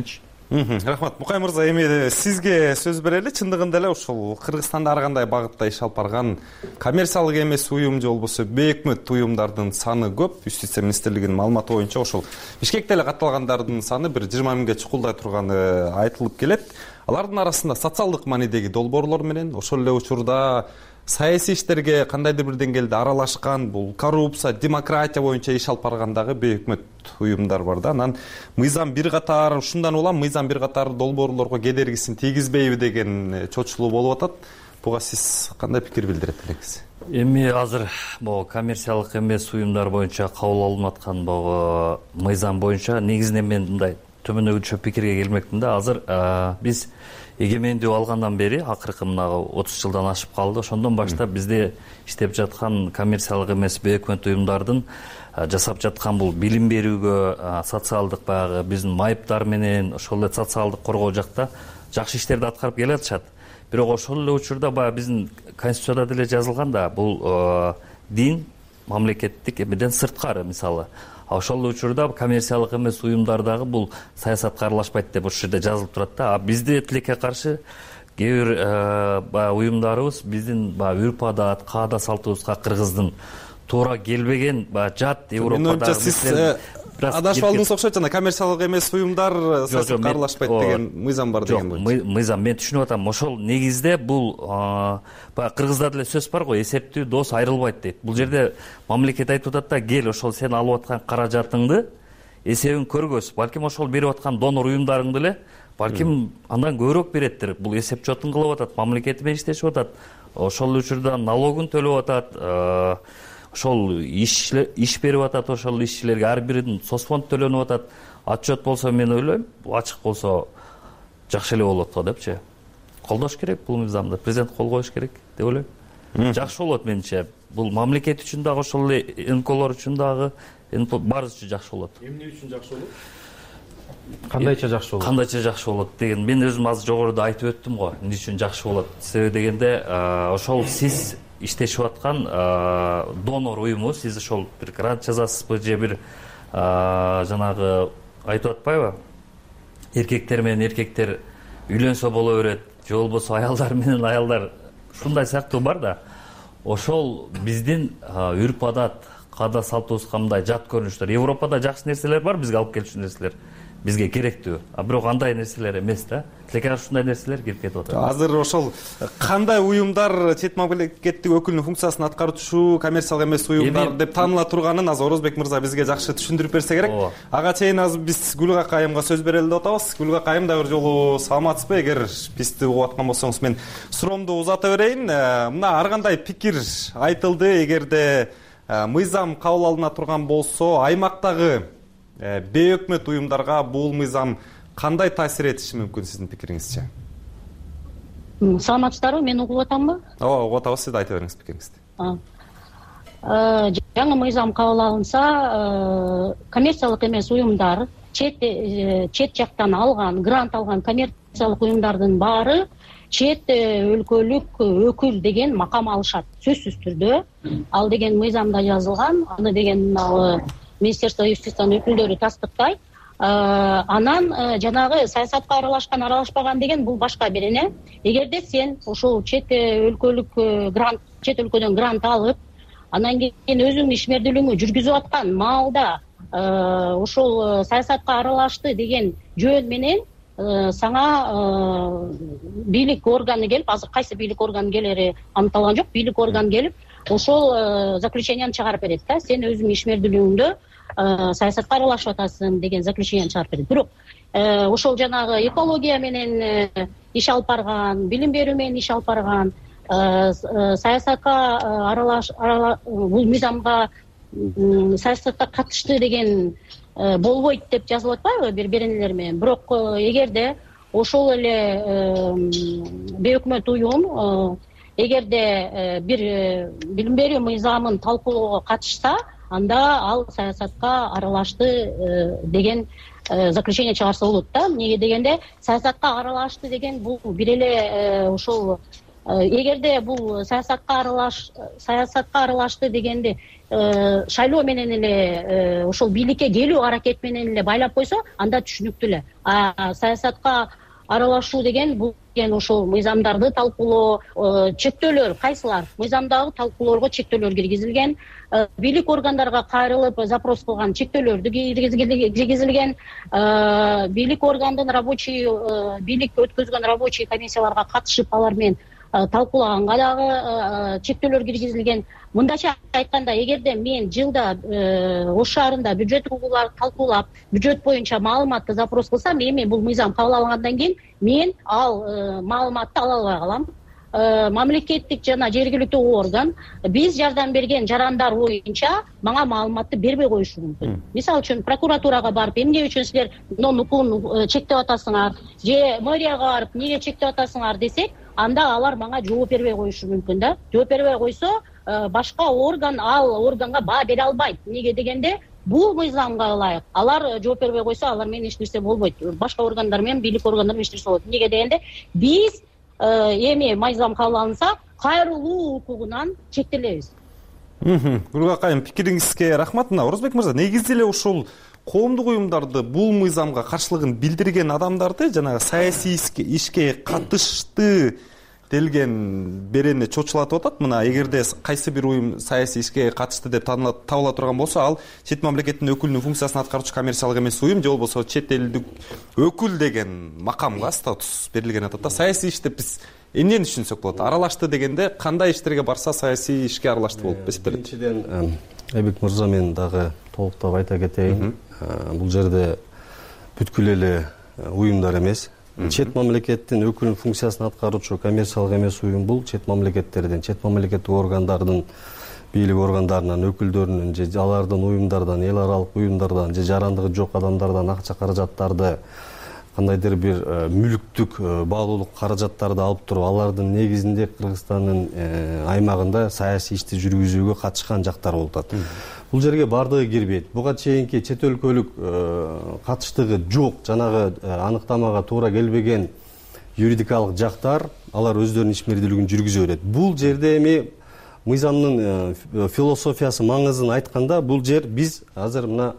[SPEAKER 19] Рахмат. Мукай мырза, эми сизге сөз берели. Чындыгында эле ушул Кыргызстанда ар кандай багытта иш алып барган коммерциялык эмес уюм же болбосо бейөкмөт уюмдардын саны көп. Юстиция министрлигинин маалыматы боюнча ошол Бишкекте эле катталгандардын саны бир 20 миңге чукулдай турганы айтылып келет. Алардын арасында социалдык маанидеги долбоорлор менен ошол эле учурда саясий иштерге кандайдыр бир деңгээлде аралашкан, бул коррупция, демократия боюнча иш алып баргандагы бейөкмөт уюмдар бар да. Анан мыйзам бир катар, ушундан улам мыйзам бир катар долбоорлорго кедергисин тийгизбейби деген чочулуу болуп атат. Буга сиз кандай пикир билдирет элеңиз?
[SPEAKER 3] Эми азыр могу коммерциялык эмес уюмдар боюнча кабыл алынып аткан могу мыйзам боюнча негизинен мен мындай төмөндөкүнчө пикирге келмекмин да. Азыр биз эгемендүү алгандан бери акыркы мына 30 жылдан ашып калды. Ошондон баштап бизде иштеп жаткан коммерциялык эмес бейөкмөт уюмдардын жасап жаткан бул билим берүүгө, социалдык баягы биздин майыптар менен ошол эле социалдык коргоо жакта жакшы иштерди аткарып келатышат. Бирок ошол эле учурда баягы биздин конституцияда деле жазылган да, бул дин мамлекеттик эмеден сырткары, мисалы. Ошол учурда коммерциялык эмес уюмдардагы бул саясатка аралашпайт деп ошол жерде жазылып турат да. Бизде тилекке каршы кээ бир уюмдарыбыз биздин үрп адат, каада салтыбызга кыргыздын туура келбеген жат Европадагы
[SPEAKER 19] адашып алдыңыз окшойт. Жана коммерциялык эмес уюмдар саясатка аралашпайт деген мыйзам бар деген боюнча.
[SPEAKER 3] Мыйзам мен түшүнүп атам. Ошол негизде бул баягы кыргызда деле сөз бар го, эсептүү дос айрылбайт дейт. Бул жерде мамлекет айтып атат да, кел ошол сен алып аткан каражатыңды эсебин көргөз. Балким ошол берип аткан донор уюмдарыңды эле балким андан көбүрөөк береттир. Бул эсеп чотун кылып атат, мамлекети менен иштешип атат. Ошол учурда налогун төлөп атат. Ошол иш берип атат, ошол ишчилерге ар биринин соцфонд төлөнүп атат. Отчет болсо мен ойлойм, ачык болсо жакшы эле болот го депчи. Колдош керек бул мыйзамды, президент кол коюш керек деп ойлойм. Жакшы болот менимче. Бул мамлекет үчүн дагы, ошол эле НКОлор үчүн дагы, баарыбыз үчүн жакшы болот. Эмне үчүн жакшы болот?
[SPEAKER 19] Кандайча жакшы болот?
[SPEAKER 3] Кандайча жакшы болот деген мен өзүм азыр жогоруда айтып өттүм го. Эмне үчүн жакшы болот? Себеби дегенде, ошол сиз иштешип аткан донор уюму, сиз ошол бир грант жазасызбы же бир жанагы айтып атпайбы? Эркектер менен эркектер үйлөнсө боло берет, же болбосо аялдар менен аялдар, ушундай сыяктуу бар да. Ошол биздин үрп адат, каада салтыбызга мындай жат көрүнүштөр. Европада жакшы нерселер бар, бизге алып келчү нерселер. Бизге керектүү. Бирок андай нерселер эмес да. Тилекке ушундай нерселер кирип кетип атат.
[SPEAKER 19] Азыр ошол кандай уюмдар чет мамлекеттик өкүлүнүн функциясын аткаруучу коммерциялык эмес уюмдар деп тааныла турганын азыр Орозбек мырза бизге жакшы түшүндүрүп берсе керек. Ага чейин азыр биз Гүлгак айымга сөз берели деп атабыз. Гүлгак айым да бир жолу саламатсызбы? Эгер бизди угуп аткан болсоңуз мен суроомду узата берейин. Мына ар кандай пикир айтылды. Эгерде мыйзам кабыл алына турган болсо, аймактагы бейөкмөт уюмдарга бул мыйзам кандай таасир этиши мүмкүн сиздин пикириңизче?
[SPEAKER 22] Саламатсыздарбы? Мен угуп атамбы?
[SPEAKER 19] Ооба, угуп атабыз. Сиз айта бериңиз пикириңизди.
[SPEAKER 22] Жаңы мыйзам кабыл алынса, коммерциялык эмес уюмдар, чет жактан алган, грант алган коммерциялык уюмдардын баары чет өлкөлүк өкүл деген макам алышат. Сөзсүз түрдө ал деген мыйзамда жазылган. Аны деген Министерство юстициянын өкүлдөрү тастыктайт. Анан жанагы саясатка аралашкан, аралашпаган деген бул башка бирине. Эгерде сен ошол чет өлкөлүк грант, чет өлкөдөн грант алып, анан кийин өзүңдүн ишмердүүлүгүңдү жүргүзүп аткан маалда ошол саясатка аралашты деген жөн менен сага бийлик органы келип, азыр кайсы бийлик органы келери аныкталган жок, бийлик органы келип ошол заключенияны чыгарып берет да. Сен өзүңдүн ишмердүүлүгүңдө саясатка аралашып атасың деген заключенияны чыгарып берет. Бирок ошол жанагы экология менен иш алып барган, билим берүү менен иш алып барган, саясатка бул мыйзамга саясатка катышты деген болбойт деп жазылып атпайбы бир-биринелер менен. Бирок эгерде ошол эле бейөкмөт уюм эгерде бир билим берүү мыйзамын талкуулоого катышса, анда ал саясатка аралашты деген заключение чыгарса болот да. Эмнеге дегенде, саясатка аралашты деген бул бир эле ошол эгерде бул саясатка аралашты дегенди шайлоо менен эле ошол бийликке келүү аракети менен эле байлап койсо, анда түшүнүктүү эле. Саясатка аралашуу деген бул ошол мыйзамдарды талкуулоо, чектөөлөр кайсылар? Мыйзамдагы талкуулоого чектөөлөр киргизилген, бийлик органдарга кайрылып запрос кылган чектөөлөрдү киргизилген, бийлик органдын рабочий, бийлик өткөзгөн рабочий комиссияларга катышып алар менен талкуулаганга дагы чектөөлөр киргизилген. Мындайча айтканда, эгерде мен жылда Ош шаарында бюджеттик угууларды талкуулап, бюджет боюнча маалыматты запрос кылсам, эми бул мыйзам кабыл алынгандан кийин мен ал маалыматты ала албай калам. Мамлекеттик жана жергиликтүү орган биз жардам берген жарандар боюнча мага маалыматты бербей коюшу мүмкүн. Мисалы үчүн прокуратурага барып, эмне үчүн силер укугун чектеп атасыңар, же мэрияга барып эмнеге чектеп атасыңар десек, анда алар мага жооп бербей коюшу мүмкүн да. Жооп бербей койсо, башка орган ал органга баа бере албайт. Эмнеге дегенде, бул мыйзамга ылайык. Алар жооп бербей койсо, алар менен эч нерсе болбойт. Башка органдар менен бийлик органдар менен эч нерсе болбойт. Эмнеге дегенде, биз эми мыйзам кабыл алынса, кайрылуу укугунан чектелебиз.
[SPEAKER 19] Гүлгүл акайым, пикириңизге рахмат. Орозбек мырза, негизи эле ушул коомдук уюмдарды бул мыйзамга каршылыгын билдирген адамдарды жанагы саясий ишке катышты делген берени чочулатып атат. Мына эгерде кайсы бир уюм саясий ишке катышты деп табыла турган болсо, ал чет мамлекеттин өкүлүнүн функциясын аткаруучу коммерциялык эмес уюм же болбосо чет элдик өкүл деген макамга статус берилген атат да. Саясий иш деп биз эмнени түшүнсөк болот? Аралашты дегенде кандай иштерге барса саясий ишке аралашты болуп эсептелет?
[SPEAKER 20] Биринчиден, Айбек мырза, мен дагы толуктап айта кетейин. Бул жерде бүткүл эле уюмдар эмес, чет мамлекеттин өкүлүнүн функциясын аткаруучу коммерциялык эмес уюм бул чет мамлекеттерден, чет мамлекеттик органдардын, бийлик органдарынан, өкүлдөрүнүн же алардын уюмдардан, эл аралык уюмдардан же жарандыгы жок адамдардан акча каражаттарды, кандайдыр бир мүлүктүк баалуулук каражаттарды алып туруп, алардын негизинде Кыргызстандын аймагында саясий ишти жүргүзүүгө катышкан жактар болуп атат. Бул жерге бардыгы кирбейт. Буга чейинки чет өлкөлүк катыштыгы жок, жанагы аныктамага туура келбеген юридикалык жактар, алар өздөрүнүн ишмердүүлүгүн жүргүзө берет. Бул жерде эми мыйзамдын философиясы маңызын айтканда, бул жер биз азыр мына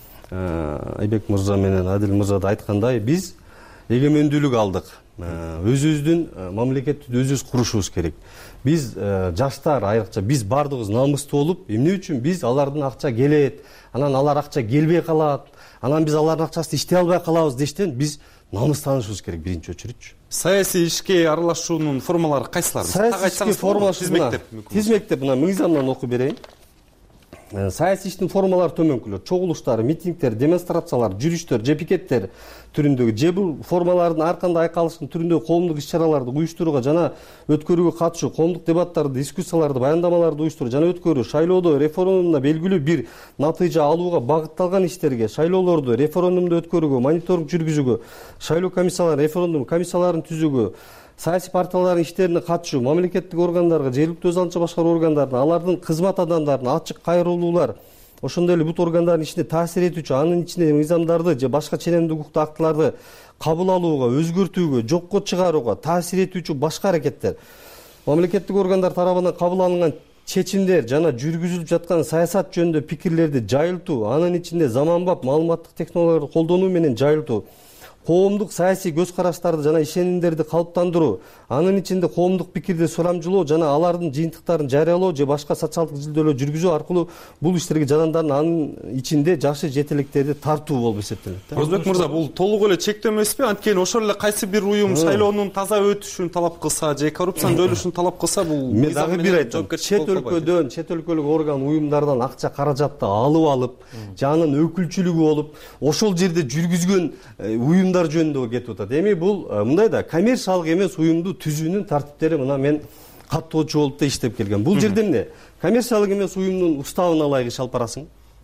[SPEAKER 20] Айбек мырза менен Адил мырза да айткандай, биз эгемендүүлүк алдык. Өзүбүздүн мамлекетти өзүбүз курушубуз керек. Биз жаштар, айрыкча биз бардыгыбыз намыстуу болуп, эмне үчүн биз алардын акча келет, анан алар акча келбей калат, анан биз алардын акчасын иштей албай калабыз дештен биз намыстанышыбыз керек биринчи очередчи.
[SPEAKER 19] Саясий ишке аралашуунун формалары кайсылар?
[SPEAKER 20] Саясий ишке формалашы тизмектеп мына мыйзамдан окуп берейин. Саясий иштин формалары төмөнкүлөр: чогулуштар, митингдер, демонстрациялар, жүрүштөр же пикеттер түрүндөгү, же бул формалардын ар кандай айкалыштын түрүндөгү коомдук иш-чараларды уюштурууга жана өткөрүүгө катышуу, коомдук дебаттарды, дискуссияларды, баяндамаларды уюштуруу жана өткөрүү, шайлоодо, референдумда белгилүү бир натыйжа алууга багытталган иштерге, шайлоолорду, референдумду өткөрүүгө, мониторинг жүргүзүүгө, шайлоо комиссияларын, референдум комиссияларын түзүүгө, саясий партиялардын иштерине катышуу, мамлекеттик органдарга, жергиликтүү өз алдынча башкаруу органдарына, алардын кызмат адамдарына ачык кайрылуулар, ошондой эле бут органдардын ичинде таасир этүүчү, анын ичинде мыйзамдарды же башка ченемдик укуктуу актыларды кабыл алууга, өзгөртүүгө, жокко чыгарууга таасир этүүчү башка аракеттер, мамлекеттик органдар тарабынан кабыл алынган чечимдер жана жүргүзүлүп жаткан саясат жөнүндө пикирлерди жайылтуу, анын ичинде заманбап маалыматтык технологияларды колдонуу менен жайылтуу, коомдук саясий көз караштарды жана ишенимдерди калыптандыруу, анын ичинде коомдук пикирди сурамжылоо жана алардын жыйынтыктарын жарыялоо же башка социалдык изилдөөлөр жүргүзүү аркылуу бул иштерге жарандардын анын ичинде жакшы жетеликтерди тартуу болуп эсептелет.
[SPEAKER 19] Орозбек мырза, бул толук эле чектөө эмеспи? Анткени ошол эле кайсы бир уюм шайлоонун таза өтүшүн талап кылса же коррупциянын жоюлушун талап кылса, бул
[SPEAKER 20] мен дагы бир айтам. Чет өлкөлүк орган уюмдардан акча каражатты алып же анын өкүлчүлүгү болуп, ошол жерде жүргүзгөн уюм жөнүндө кетип атат. Эми бул мындай да коммерциялык эмес уюмду түзүүнүн тартиптери мына мен каттоочу болуп да иштеп келген. Бул жерде эмне? Коммерциялык эмес уюмдун уставына ылайык иш алып барасың.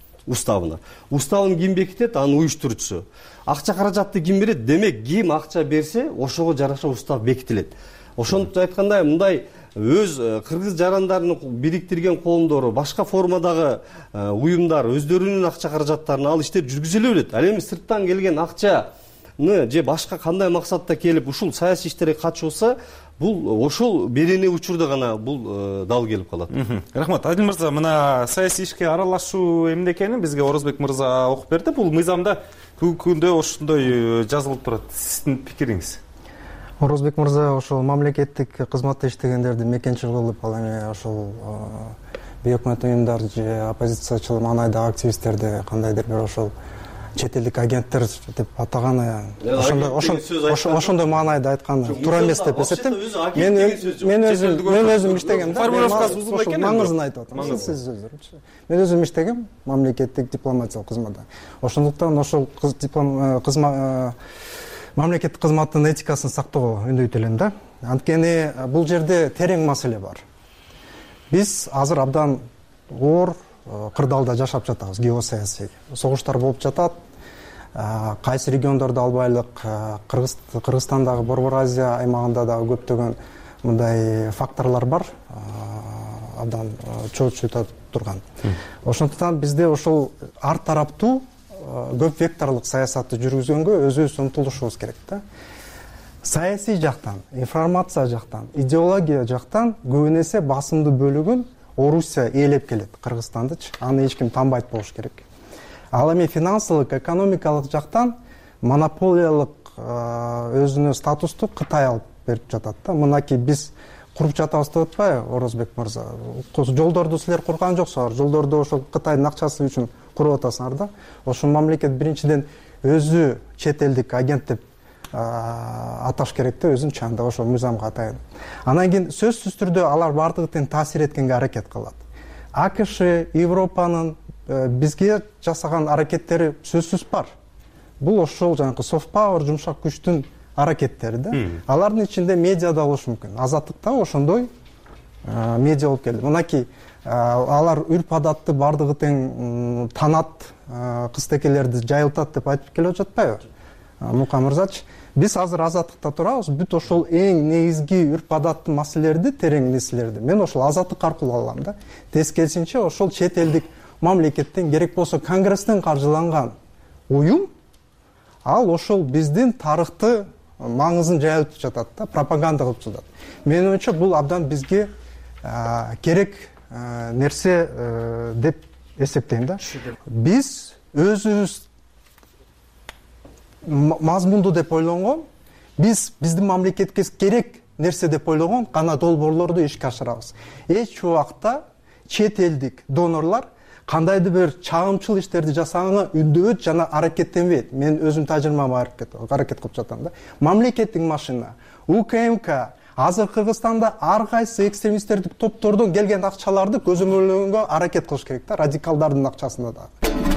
[SPEAKER 20] Уставын ким бекитет? Анын уюштуруучусу. Акча каражатты ким берет? Демек, ким акча берсе, ошого жараша устав бекитилет. Ошондуктан айтканда, мындай өз кыргыз жарандарынын бириктирген коомдору, башка формадагы уюмдар өздөрүнүн акча каражаттарын алып иштеп жүргүзүлө берет. Ал эми сырттан келген акча же башка кандай максатта келип ушул саясий иштерге катышса, бул ошол берене учурда гана бул дал келип калат.
[SPEAKER 19] Рахмат. Адил мырза, мына саясий ишке аралашуу эмне экенин бизге Орозбек мырза окуп берди. Бул мыйзамда күндө ошондой жазылып турат. Сиздин пикириңиз?
[SPEAKER 21] Орозбек мырза ошол мамлекеттик кызматта иштегендерди мекенчил кылып, ал эми ошол бейөкмөт уюмдар же оппозициячыл маанайдагы активисттерди кандайдыр бир ошол чет элдик агенттер деп атаганы ошондой маанайда айтканы туура эмес деп эсептейм. Мен өзүм иштегем да. Маңызын айтып атам. Сиз өзүңүз. Мен өзүм иштегем мамлекеттик дипломатиялык кызматта. Ошондуктан ошол мамлекеттик кызматтын этикасын сактоого үндөйт элем да. Анткени бул жерде терең маселе бар. Биз азыр абдан оор кырдаалда жашап жатабыз, геосаясий. Согуштар болуп жатат. Кайсы региондордо албайлык, Кыргызстандагы Борбор Азия аймагында дагы көптөгөн мындай факторлор бар. Абдан чоочута турган. Ошондуктан бизде ошол ар тараптуу көп векторлук саясатты жүргүзгөнгө өзүбүз умтулушубуз керек да. Саясий жактан, информация жактан, идеология жактан көбүн эсе басымдуу бөлүгүн Орусия ээлеп келет, Кыргызстандычы. Аны эч ким танбайт болуш керек. Ал эми финансылык, экономикалык жактан монополиялык өзүнө статусту Кытай алып берип жатат да. Мынакей биз куруп жатабыз деп атпайбы, Орозбек мырза? Жолдорду силер курган жоксуңар. Жолдорду ошол Кытайдын акчасы үчүн куруп атасыңар да. Ошол мамлекет биринчиден өзү чет элдик агент деп аташ керек да, өзүн чанда ошол мыйзамга атайын. Анан кийин сөзсүз түрдө алар бардыгы тең таасир эткенге аракет кылат. АКШ, Европанын бизге жасаган аракеттери сөзсүз бар. Бул ошол жанагы soft power, жумшак күчтүн аракеттери да. Алардын ичинде медиа да болушу мүмкүн. Азаттыкта ошондой медиа болуп келди. Мынакей алар үрп адатты бардыгы тең танат, кызтекелерди жайылтат деп айтып келип жатпайбы? Мука мырзачы, биз азыр азаттыкта турабыз, бүт ошол эң негизги үрп адаттуу маселелерди, терең нерселерди мен ошол азаттык аркылуу алам да. Тескерисинче ошол чет элдик мамлекеттен, керек болсо Конгресстен каржыланган уюм, ал ошол биздин тарыхты маңызын жайылтып жатат да, пропаганда кылып жатат. Менин оюмча бул абдан бизге керек нерсе деп эсептейм да. Биз өзүбүз мазмундуу деп ойлонгон, биздин мамлекетке керек нерсе деп ойлогон гана долбоорлорду ишке ашырабыз. Эч убакта чет элдик донорлор кандайдыр бир чагымчыл иштерди жасаганга үндөбөйт жана аракеттенбейт. Мен өзүм тажрыйбама аракет кылып жатам да. Мамлекеттик машина, УКМК азыр Кыргызстанда ар кайсы экстремисттердик топтордон келген акчаларды көзөмөлдөгөнгө аракет кылыш керек да, радикалдардын акчасына да.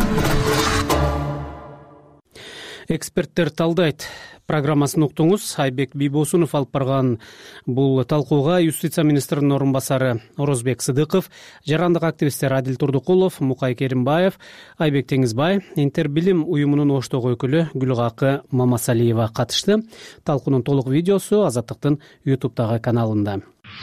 [SPEAKER 2] Эксперттер талдайт программасын уктуңуз. Айбек Бийбосунов алып барган бул талкууга юстиция министринин орун басары Орозбек Сыдыков, жарандык активисттер Адил Турдукулов, Мукай Керимбаев, Айбек Теңизбай, Интербилим уюмунун Оштогу өкүлү Гүлгакы Мамасалиева катышты. Талкуунун толук видеосу Азаттыктын YouTube'дагы каналында.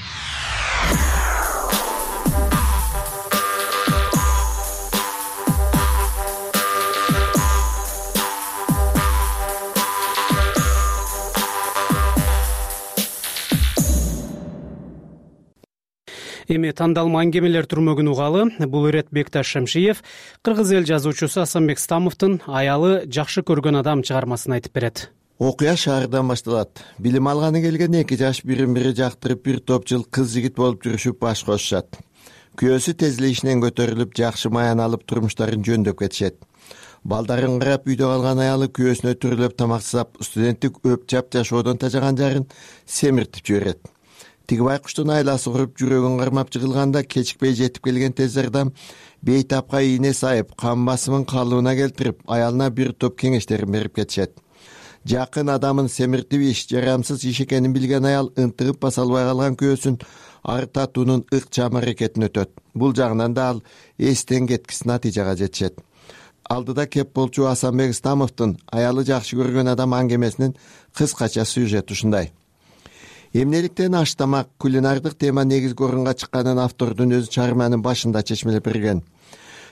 [SPEAKER 2] Эми тандалма аңгемелер түрмөгүн угалы. Бул ирет Бекташ Шамшиев кыргыз эл жазуучусу Асанбек Стамовдун аялы жакшы көргөн адам чыгармасын айтып берет.
[SPEAKER 7] Окуя шаардан башталат. Билим алганы келген эки жаш бирин-бири жактырып бир топ жыл кыз жигит болуп жүрүшүп баш кошушат. Күйөөсү тез эле ишинен көтөрүлүп, жакшы маян алып турмуштарын жөндөп кетишет. Балдарын карап үйдө калган аялы күйөөсүнө түрүлөп тамак жасап, студенттик өп жап жашоодон тажаган жарын семиртип жиберет. Тиги байкуштун айласы уруп жүрөгүн кармап жыгылганда кечикпей жетип келген тез жардам бейтапка ийне сайып, кан басымын калыбына келтирип, аялына бир топ кеңештерин берип кетишет. Жакын адамын семиртип иш, жарамсыз иш экенин билген аял ынтыгып баса албай калган күйөөсүн артатуунун ыкчам аракетин өтөт. Бул жагынан да ал эстен кеткис натыйжага жетишет. Алдыда кеп болчу Асанбек Стамовдун аялы жакшы көргөн адам аңгемесинин кыскача сюжети ушундай. Эмнеликтен аш тамак кулинардык тема негизги орунга чыкканын автордун өзү чыгарманын башында чечмелеп берген.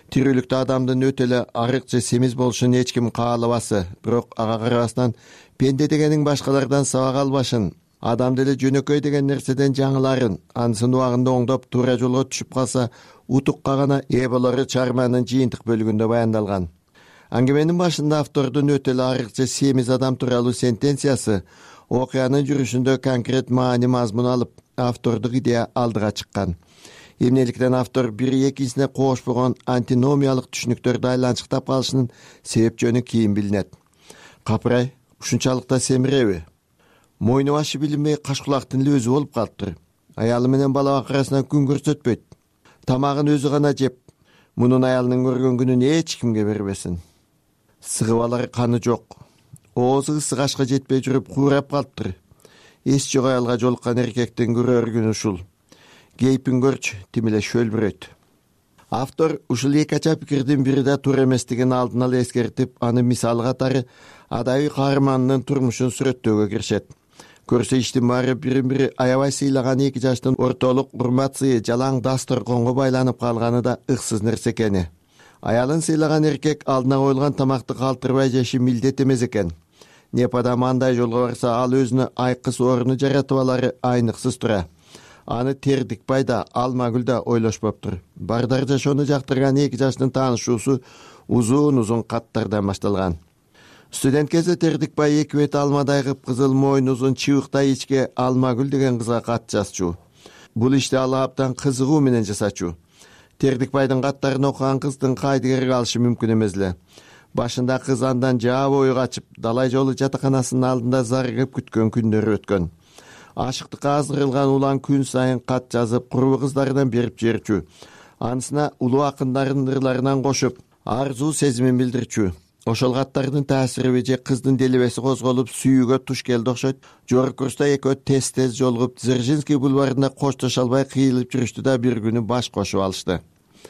[SPEAKER 7] Тирүүлүктө адамдын өтө эле арык же семиз болушун эч ким каалабасы, бирок ага карабастан пенде дегенин башкалардан сабак албашын, адам деле жөнөкөй деген нерседен жаңыларын, анысын убагында оңдоп туура жолго түшүп калса утукка гана ээ болору чыгарманын жыйынтык бөлүгүндө баяндалган. Аңгеменин башында автордун өтө эле арык же семиз адам тууралуу сентенциясы окуянын жүрүшүндө конкрет маани мазмун алып, автордук идея алдыга чыккан. Эмнеликтен автор бири экинчисине коошпогон антиномиялык түшүнүктөрдү айланчыктап калышынын себеп жөнү кийин билинет. Капырай, ушунчалык да семиреби? Мойну башы билинбей кашкулактын эле өзү болуп калыптыр. Аялы менен бала бакырасынан күн көрсөтпөйт. Тамагын өзү гана жеп, мунун аялынын көргөн күнүн эч кимге бербесин. Сыгып алар каны жок. Оозу ысык ашка жетпей жүрүп куурап калыптыр. Эс жок аялга жолуккан эркектин көрөр күнү ушул. Кейпин көрчү, тим эле шөлбүрөйт. Автор ушул эки ача пикирдин бири да туура эместигин алдын ала эскертип, аны мисал катары адайы каарманынын турмушун сүрөттөөгө киришет. Көрсө иштин баары бирин-бири аябай сыйлаган эки жаштын ортолук урмат сыйы жалаң дасторконго байланып калганы да ыксыз нерсе экени. Аялын сыйлаган эркек алдына коюлган тамакты калтырбай жеиши милдет эмес экен. Непада мандай жолго барса, ал өзүнө айкыс орну жаратып алары айныксыз тура. Аны Тердикбай да, Алмагүл да ойлошпоптур. Бардар жашоону жактырган эки жаштын таанышуусу узун каттардан башталган. Студент кезде Тердикбай эки бети алмадай кыпкызыл, мойну узун, чыбыктай ичке Алмагүл деген кызга кат жазчу. Бул ишти ал абдан кызыгуу менен жасачу. Тердикбайдын каттарын окуган кыздын кайдыгер калышы мүмкүн эмес эле. Башында кыз андан жаа бою качып, далай жолу жатаканасынын алдында зарыгып күткөн күндөрү өткөн. Ашыктыкка азырылган улан күн сайын кат жазып, курбу кыздарынан берип жиберчү. Анысына улуу акындардын ырларынан кошуп, арзуу сезимин билдирчү. Ошол каттардын таасириби же кыздын делебеси козголуп, сүйүүгө туш келди окшойт. Жогорку курста экөө тез жолугуп, Дзержинский бульварында коштошо албай кыйылып жүрүштү да бир күнү баш кошуп алышты.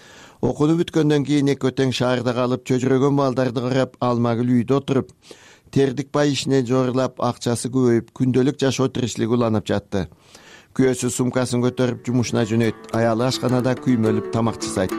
[SPEAKER 7] Окууну бүткөндөн кийин экөө тең шаарда калып, чөчүрөгөн балдарды карап, Алмагүл үйдө отуруп, Тердикбай ишине жорурлап, акчасы көбөйүп, күндөлүк жашоо тиричилиги уланып жатты. Күйөөсү сумкасын көтөрүп жумушуна жөнөйт, аялы ашканада күймөлүп тамак жасайт.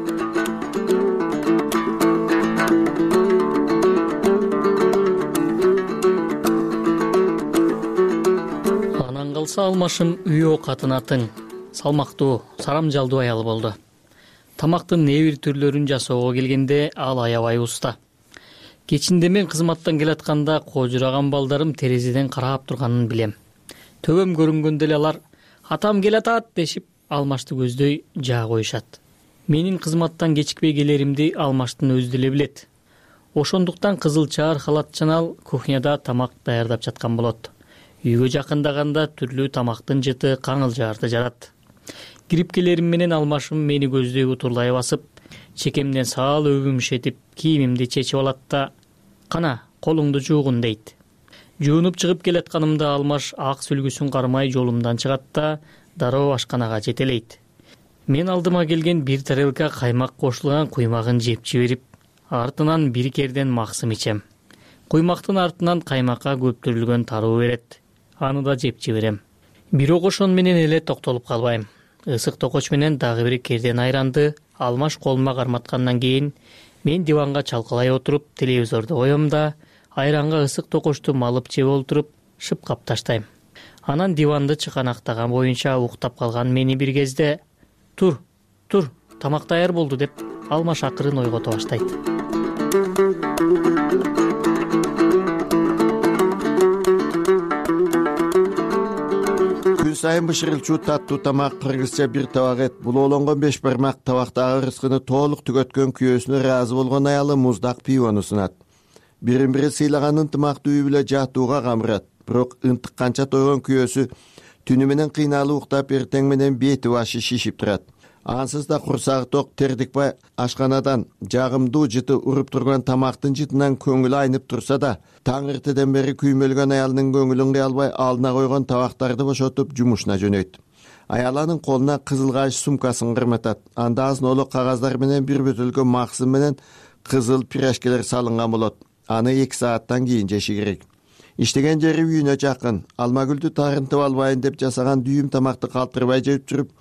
[SPEAKER 5] Анан калса Алмашым үй оокатына тың, салмактуу, сарамжалдуу аял болду. Тамактын небир түрлөрүн жасоого келгенде ал аябай уста. Кечинде мен кызматтан келатканда кожураган балдарым терезеден карап турганын билем. Төбөм көрүнгөндө эле алар "Атам келатат" дешип, Алмашты көздөй жаа коюшат. Менин кызматтан кечикпей келеримди Алмаштын өзү деле билет. Ошондуктан кызыл чаар халатчан ал кухняда тамак даярдап жаткан болот. Үйгө жакындаганда түрлүү тамактын жыты каңылжарды жарат. Кирип келерим менен Алмашым мени көздөй утурлай басып, чекемден саал өбүмшетип, кийимимди чечип алат да "Кана, колуңду жуугун" дейт. Жуунуп чыгып келатканымда Алмаш ак сүлгүсүн кармай жолумдан чыгат да дароо ашканага жетелейт. Мен алдыма келген бир тарелка каймак кошулган куймагын жеп жиберип, артынан бир керден максым ичем. Куймактын артынан каймакка көптүрүлгөн таруу берет. Аны да жеп жиберем. Бирок ошон менен эле токтолуп калбайм. Ысык токоч менен дагы бир керден айранды Алмаш колума карматкандан кийин мен диванга чалкалай отуруп телевизорду коем да айранга ысык токочту малып жеп олтуруп шыпкап таштайм. Анан диванды чыканактаган боюнча уктап калган мени бир кезде тур, тамак даяр болду" деп Алмаш акырын ойгото баштайт.
[SPEAKER 7] Күн сайын бышырылчу таттуу тамак, кыргызча бир табак эт, булоолонгон 5 бармак табактагы ырыскыны толук түгөткөн күйөөсүнө ыраазы болгон аялы муздак пивону сунат. Бирин-бири сыйлаган ынтымактуу үй бүлө жатууга камырат. Бирок ынтык канча тойгон күйөөсү түнү менен кыйналып уктап, эртең менен бети башы шишип турат. Ансыз да курсагы ток Тердикбай ашканадан жагымдуу жыты уруп турган тамактын жытынан көңүлү айнып турса да, таң эртеден бери күймөлгөн аялынын көңүлүн кыя албай алдына койгон табактарды бошотуп жумушуна жөнөйт. Аяланын колуна кызыл кайыш сумкасын кырматат. Анда азын-оло кагаздар менен бир бөтөлкө максым менен кызыл пирожкилер салынган болот. Аны 2 сааттан кийин жеши керек. Иштеген жери үйүнө жакын. Алмагүлдү тарынтып албайын деп жасаган дүйүм тамакты калтырбай жеп жүрүп,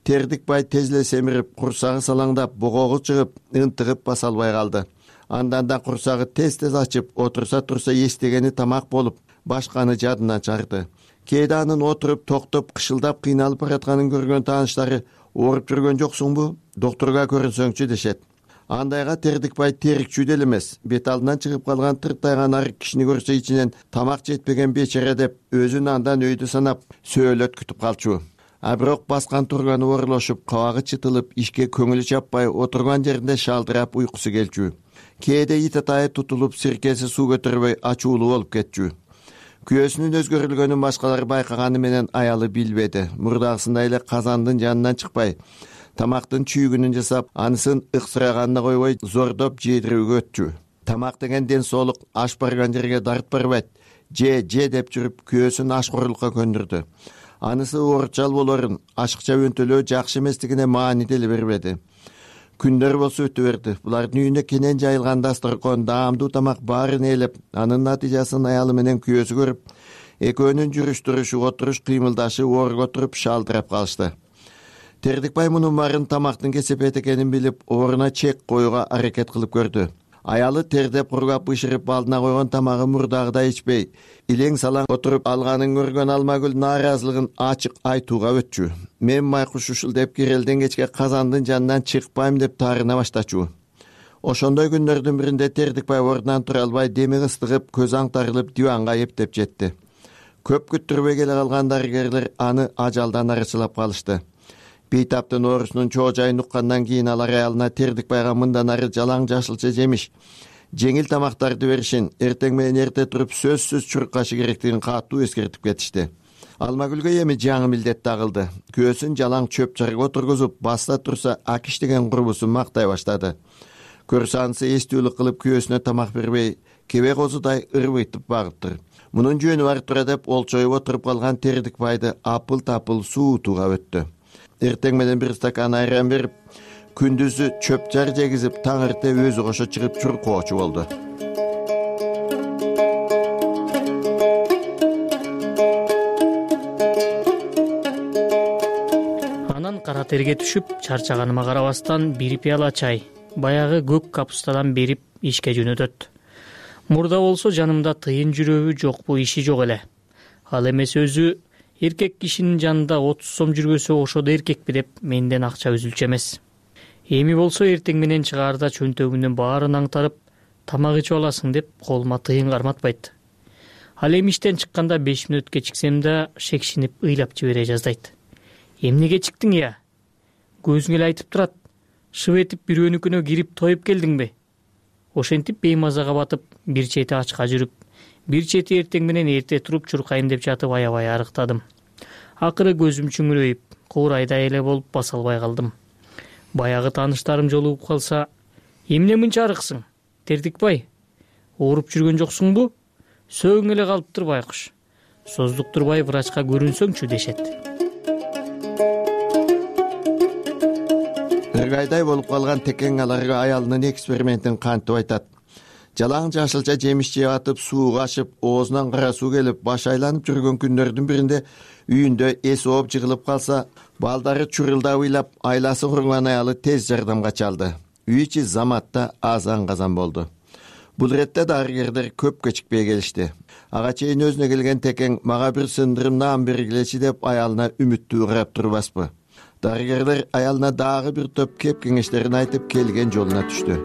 [SPEAKER 7] Тердикбай тез эле семирип, курсагы салаңдап, богогу чыгып, ынтыгып баса албай калды. Андан да курсагы тез ачып, отурса эстегени тамак болуп, башканы жадынан чыгарды. Кээде анын отуруп, токтоп, кышылдап кыйналып баратканын көргөн тааныштары ооруп жүргөн жоксуңбу? Доктурга көрүнсөңчү дешет. Андайга Тердикбай терикчүү деле эмес. Бет алдынан чыгып калган тыртайган арык кишини көрсө ичинен тамак жетпеген бечере деп өзүн андан өйдү санап сөөлөт күтүп калчу. А бирок баскан турганы оорулошуп, кабагы чытылып, ишке көңүлү чаппай, отурган жеринде шалдырап уйкусу келчү. Кээде ит атайы тутулуп, сиркеси суу көтөрбөй ачуулуу болуп кетчү. Күйөөсүнүн өзгөрүлгөнүн башкалар байкаганы менен аялы билбеди. Мурдагысындай эле казандын жанынан чыкпай, тамактын чүйгүнүн жасап, анысын ыксыраганына койбой, зордоп жедирүүгө өтчү. Тамак деген ден соолук, аш барган жерге дарт барбайт. Же деп жүрүп, күйөөсүн ашкорлукка көндүрдү. Анысы оорчал болорун, ашыкча өнтөлөө жакшы эместигине маани деле бербеди. Күндөр болсо өтө берди. Булардын үйүнө кенен жайылган дасторкон, даамдуу тамак баарын ээлеп, анын натыйжасын аялы менен күйөөсү көрүп, экөөнүн жүрүш-турушу, отуруш кыймылдашы оорго туруп шалдырап калышты. Тердикбай мунун баарын тамактын кесепет экенин билип, ооруна чек коюуга аракет кылып көрдү. Аялы тердеп кургап бышырып алдына койгон тамагы мурдагыдай ичпей, илең салаң отуруп алганын көргөн Алмагүл нааразылыгын ачык айтууга өтчү. Мен майкуш ушул деп кирелден кечке казандын жанынан чыкпайм деп таарына баштачу. Ошондой күндөрдүн биринде Тердикбай ордунан тура албай, деми ыстыгып, көз аңтарылып диванга эптеп жетти. Көп күттүрбөй келе калган дарыгерлер аны ажалдан арычылап калышты. Бейтаптын оорусунун чоо жайын уккандан кийин алар аялына Тердикбайга мындан ары жалаң жашылча жемиш, жеңил тамактарды беришин, эртең менен эрте туруп сөзсүз чуркашы керектигин катуу эскертип кетишти. Алмагүлгө эми жаңы милдет тагылды. Күйөөсүн жалаң чөп чарга отургузуп, баста турса Акиш деген курбусун мактай баштады. Көрсө анысы эстүүлүк кылып күйөөсүнө тамак бербей, кебе козудай ырбыйтып багыптыр. Мунун жөнү бар тура деп олчоюп отуруп калган Тердикбайды апыл-тапыл суутууга өттү. Эртең менен бир стакан айран берип, күндүзү чөп жар жегизип, таң эрте өзү кошо чыгып чуркоочу болду.
[SPEAKER 5] Анан кара терге түшүп, чарчаганыма карабастан бир пияла чай, баягы көк капустадан берип ишке жөнөтөт. Мурда болсо жанымда тыйын жүрөбү жокпу иши жок эле. Ал эмес өзү эркек кишинин жанында 30 сом жүргөсө ошодо эркекпи деп менден акча үзүлчү эмес. Эми болсо эртең менен чыгаарда чөнтөгүмдүн баарын аңтарып, тамак ичип аласың деп колума тыйын карматпайт. Ал эми иштен чыкканда 5 мүнөт кечиксем да шекшинип ыйлап жибере жаздайт. Эмне кечиктиң я? Көзүң эле айтып турат. Шып этип бирөөнүкүнө кирип тоюп келдиңби? Ошентип беймазага батып, бир чети ачка жүрүп, бир чети эртең менен эрте туруп чуркайм деп жатып аябай арыктадым. Акыры көзүм чүңүрөйүп, куурайдай эле болуп баса албай калдым. Баягы тааныштарым жолугуп калса, эмне мынча арыксың? Тердикбай, ооруп жүргөн жоксуңбу? Сөөгүң эле калыптыр байкуш. Создуктурбай врачка көрүнсөңчү дешет.
[SPEAKER 7] Ыргайдай болуп калган текең аларга аялынын экспериментин кантип айтат. Жалаң жашылча жемиш жеп атып, сууга ашып, оозунан кара суу келип, баш айланып жүргөн күндөрдүн биринде үйүндө эс ооп жыгылып калса, балдары чурулдап ыйлап, айласы курган аялы тез жардамга чалды. Үй ичи заматта азан-казан болду. Бул иретте дарыгерлер көп кечикпей келишти. Ага чейин өзүнө келген текең мага бир сындырым наан бергилечи деп аялына үмүттүү карап турбаспы. Дарыгерлер аялына дагы бир топ кеп кеңештерин айтып, келген жолуна түштү.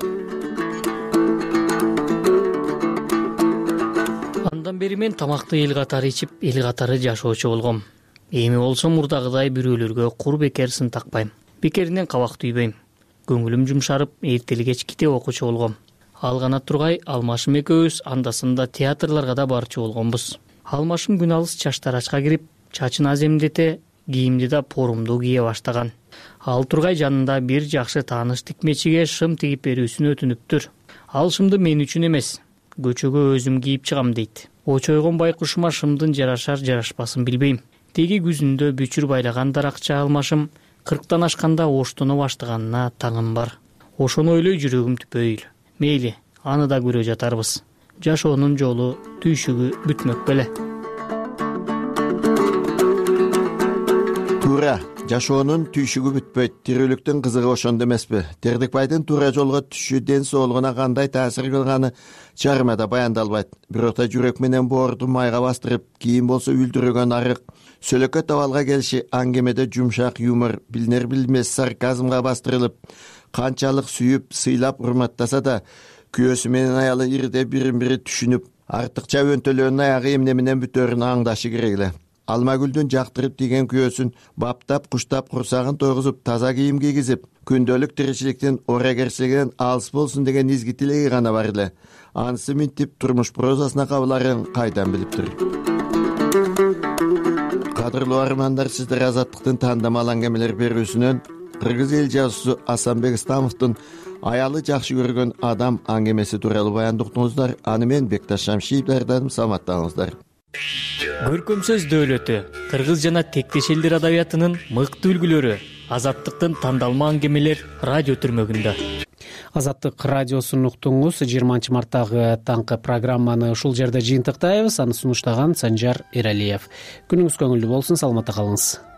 [SPEAKER 5] Андан бери мен тамакты эл катары ичип, эл катары жашоочу болгом. Эми болсо мурдагыдай бирөөлөргө кур бекер сын такпайм. Бекеринен кабак түйбөйм. Көңүлүм жумшарып, эртели кеч китеп окуучу болгом. Алгана тургай Алмашым экөөбүз андасында театрларга да барчу болгонбуз. Алмашым күн алыс чаштарачка кирип, чачын аземдете, кийимди да порумдуу кие баштаган. Ал тургай жанында бир жакшы тааныш тикмечиге шым тигип берүүсүн өтүнүптүр. Ал шымды мен үчүн эмес, көчөгө өзүм кийип чыгам дейт. Очойгон байкушума шымдын жарашар-жарашпасын билбейм. Теги күзүндө бүчүр байлаган даракча Алмашым 40тан ашканда оштоно баштаганына таңым бар. Ошону ойлой жүрөгүм түпөйүл. Мейли, аны да көрө жатарбыз. Жашоонун жолу, түйшүгү бүтмөк беле.
[SPEAKER 7] Туура, жашоонун түйшүгү бүтпөйт, тирүүлүктүн кызыгы ошондо эмеспи? Тердикбайдын туура жолго түшүшү ден соолугуна кандай таасир кылганы чыгармада баяндалбайт. Бирок да жүрөк менен боорду майга бастырып, кийин болсо үлдүрөгөн арык, сөөлөккө табалга келиши, аңгемеде жумшак юмор, билинер билбес сарказмга бастырылып, канчалык сүйүп, сыйлап урматтаса да, күйөөсү менен аялы ирде бирин бири түшүнүп, артыкча өнтөлөөнүн аягы эмне менен бүтөөрүн аңдашы керек эле. Алмагүлдүн жактырып тийген күйөөсүн баптап, куштап, курсагын тойгузуп, таза кийим кийгизип, күндөлүк тиричиликтин орегерчилигинен алыс болсун деген изги тилеги гана бар эле. Анысы минтип турмуш прозасына кабыларын кайдан билиптир? Кадырлуу армандар, сиздер Азаттыктын тандамал аңгемелер берүүсүнөн кыргыз эл жазуусу Асанбек Стамовдун аялы жакшы көргөн адам аңгемеси тууралуу баянды уктуңуздар. Аны мен Бекташ Шамшиев даярдадым. Саламаттаңыздар.
[SPEAKER 5] Көркөм сөз дөөлөтү, кыргыз жана тектеш элдер адабиятынын мыкты үлгүлөрү Азаттыктын тандалма аңгемелер радио түрмөгүндө.
[SPEAKER 2] Азаттык радиосун уктуңуз. 20 марттагы таңкы программаны ушул жерде жыйынтыктайбыз. Аны сунуштаган Санжар Эралиев. Күнүңүз көңүлдүү болсун, саламатта калыңыз.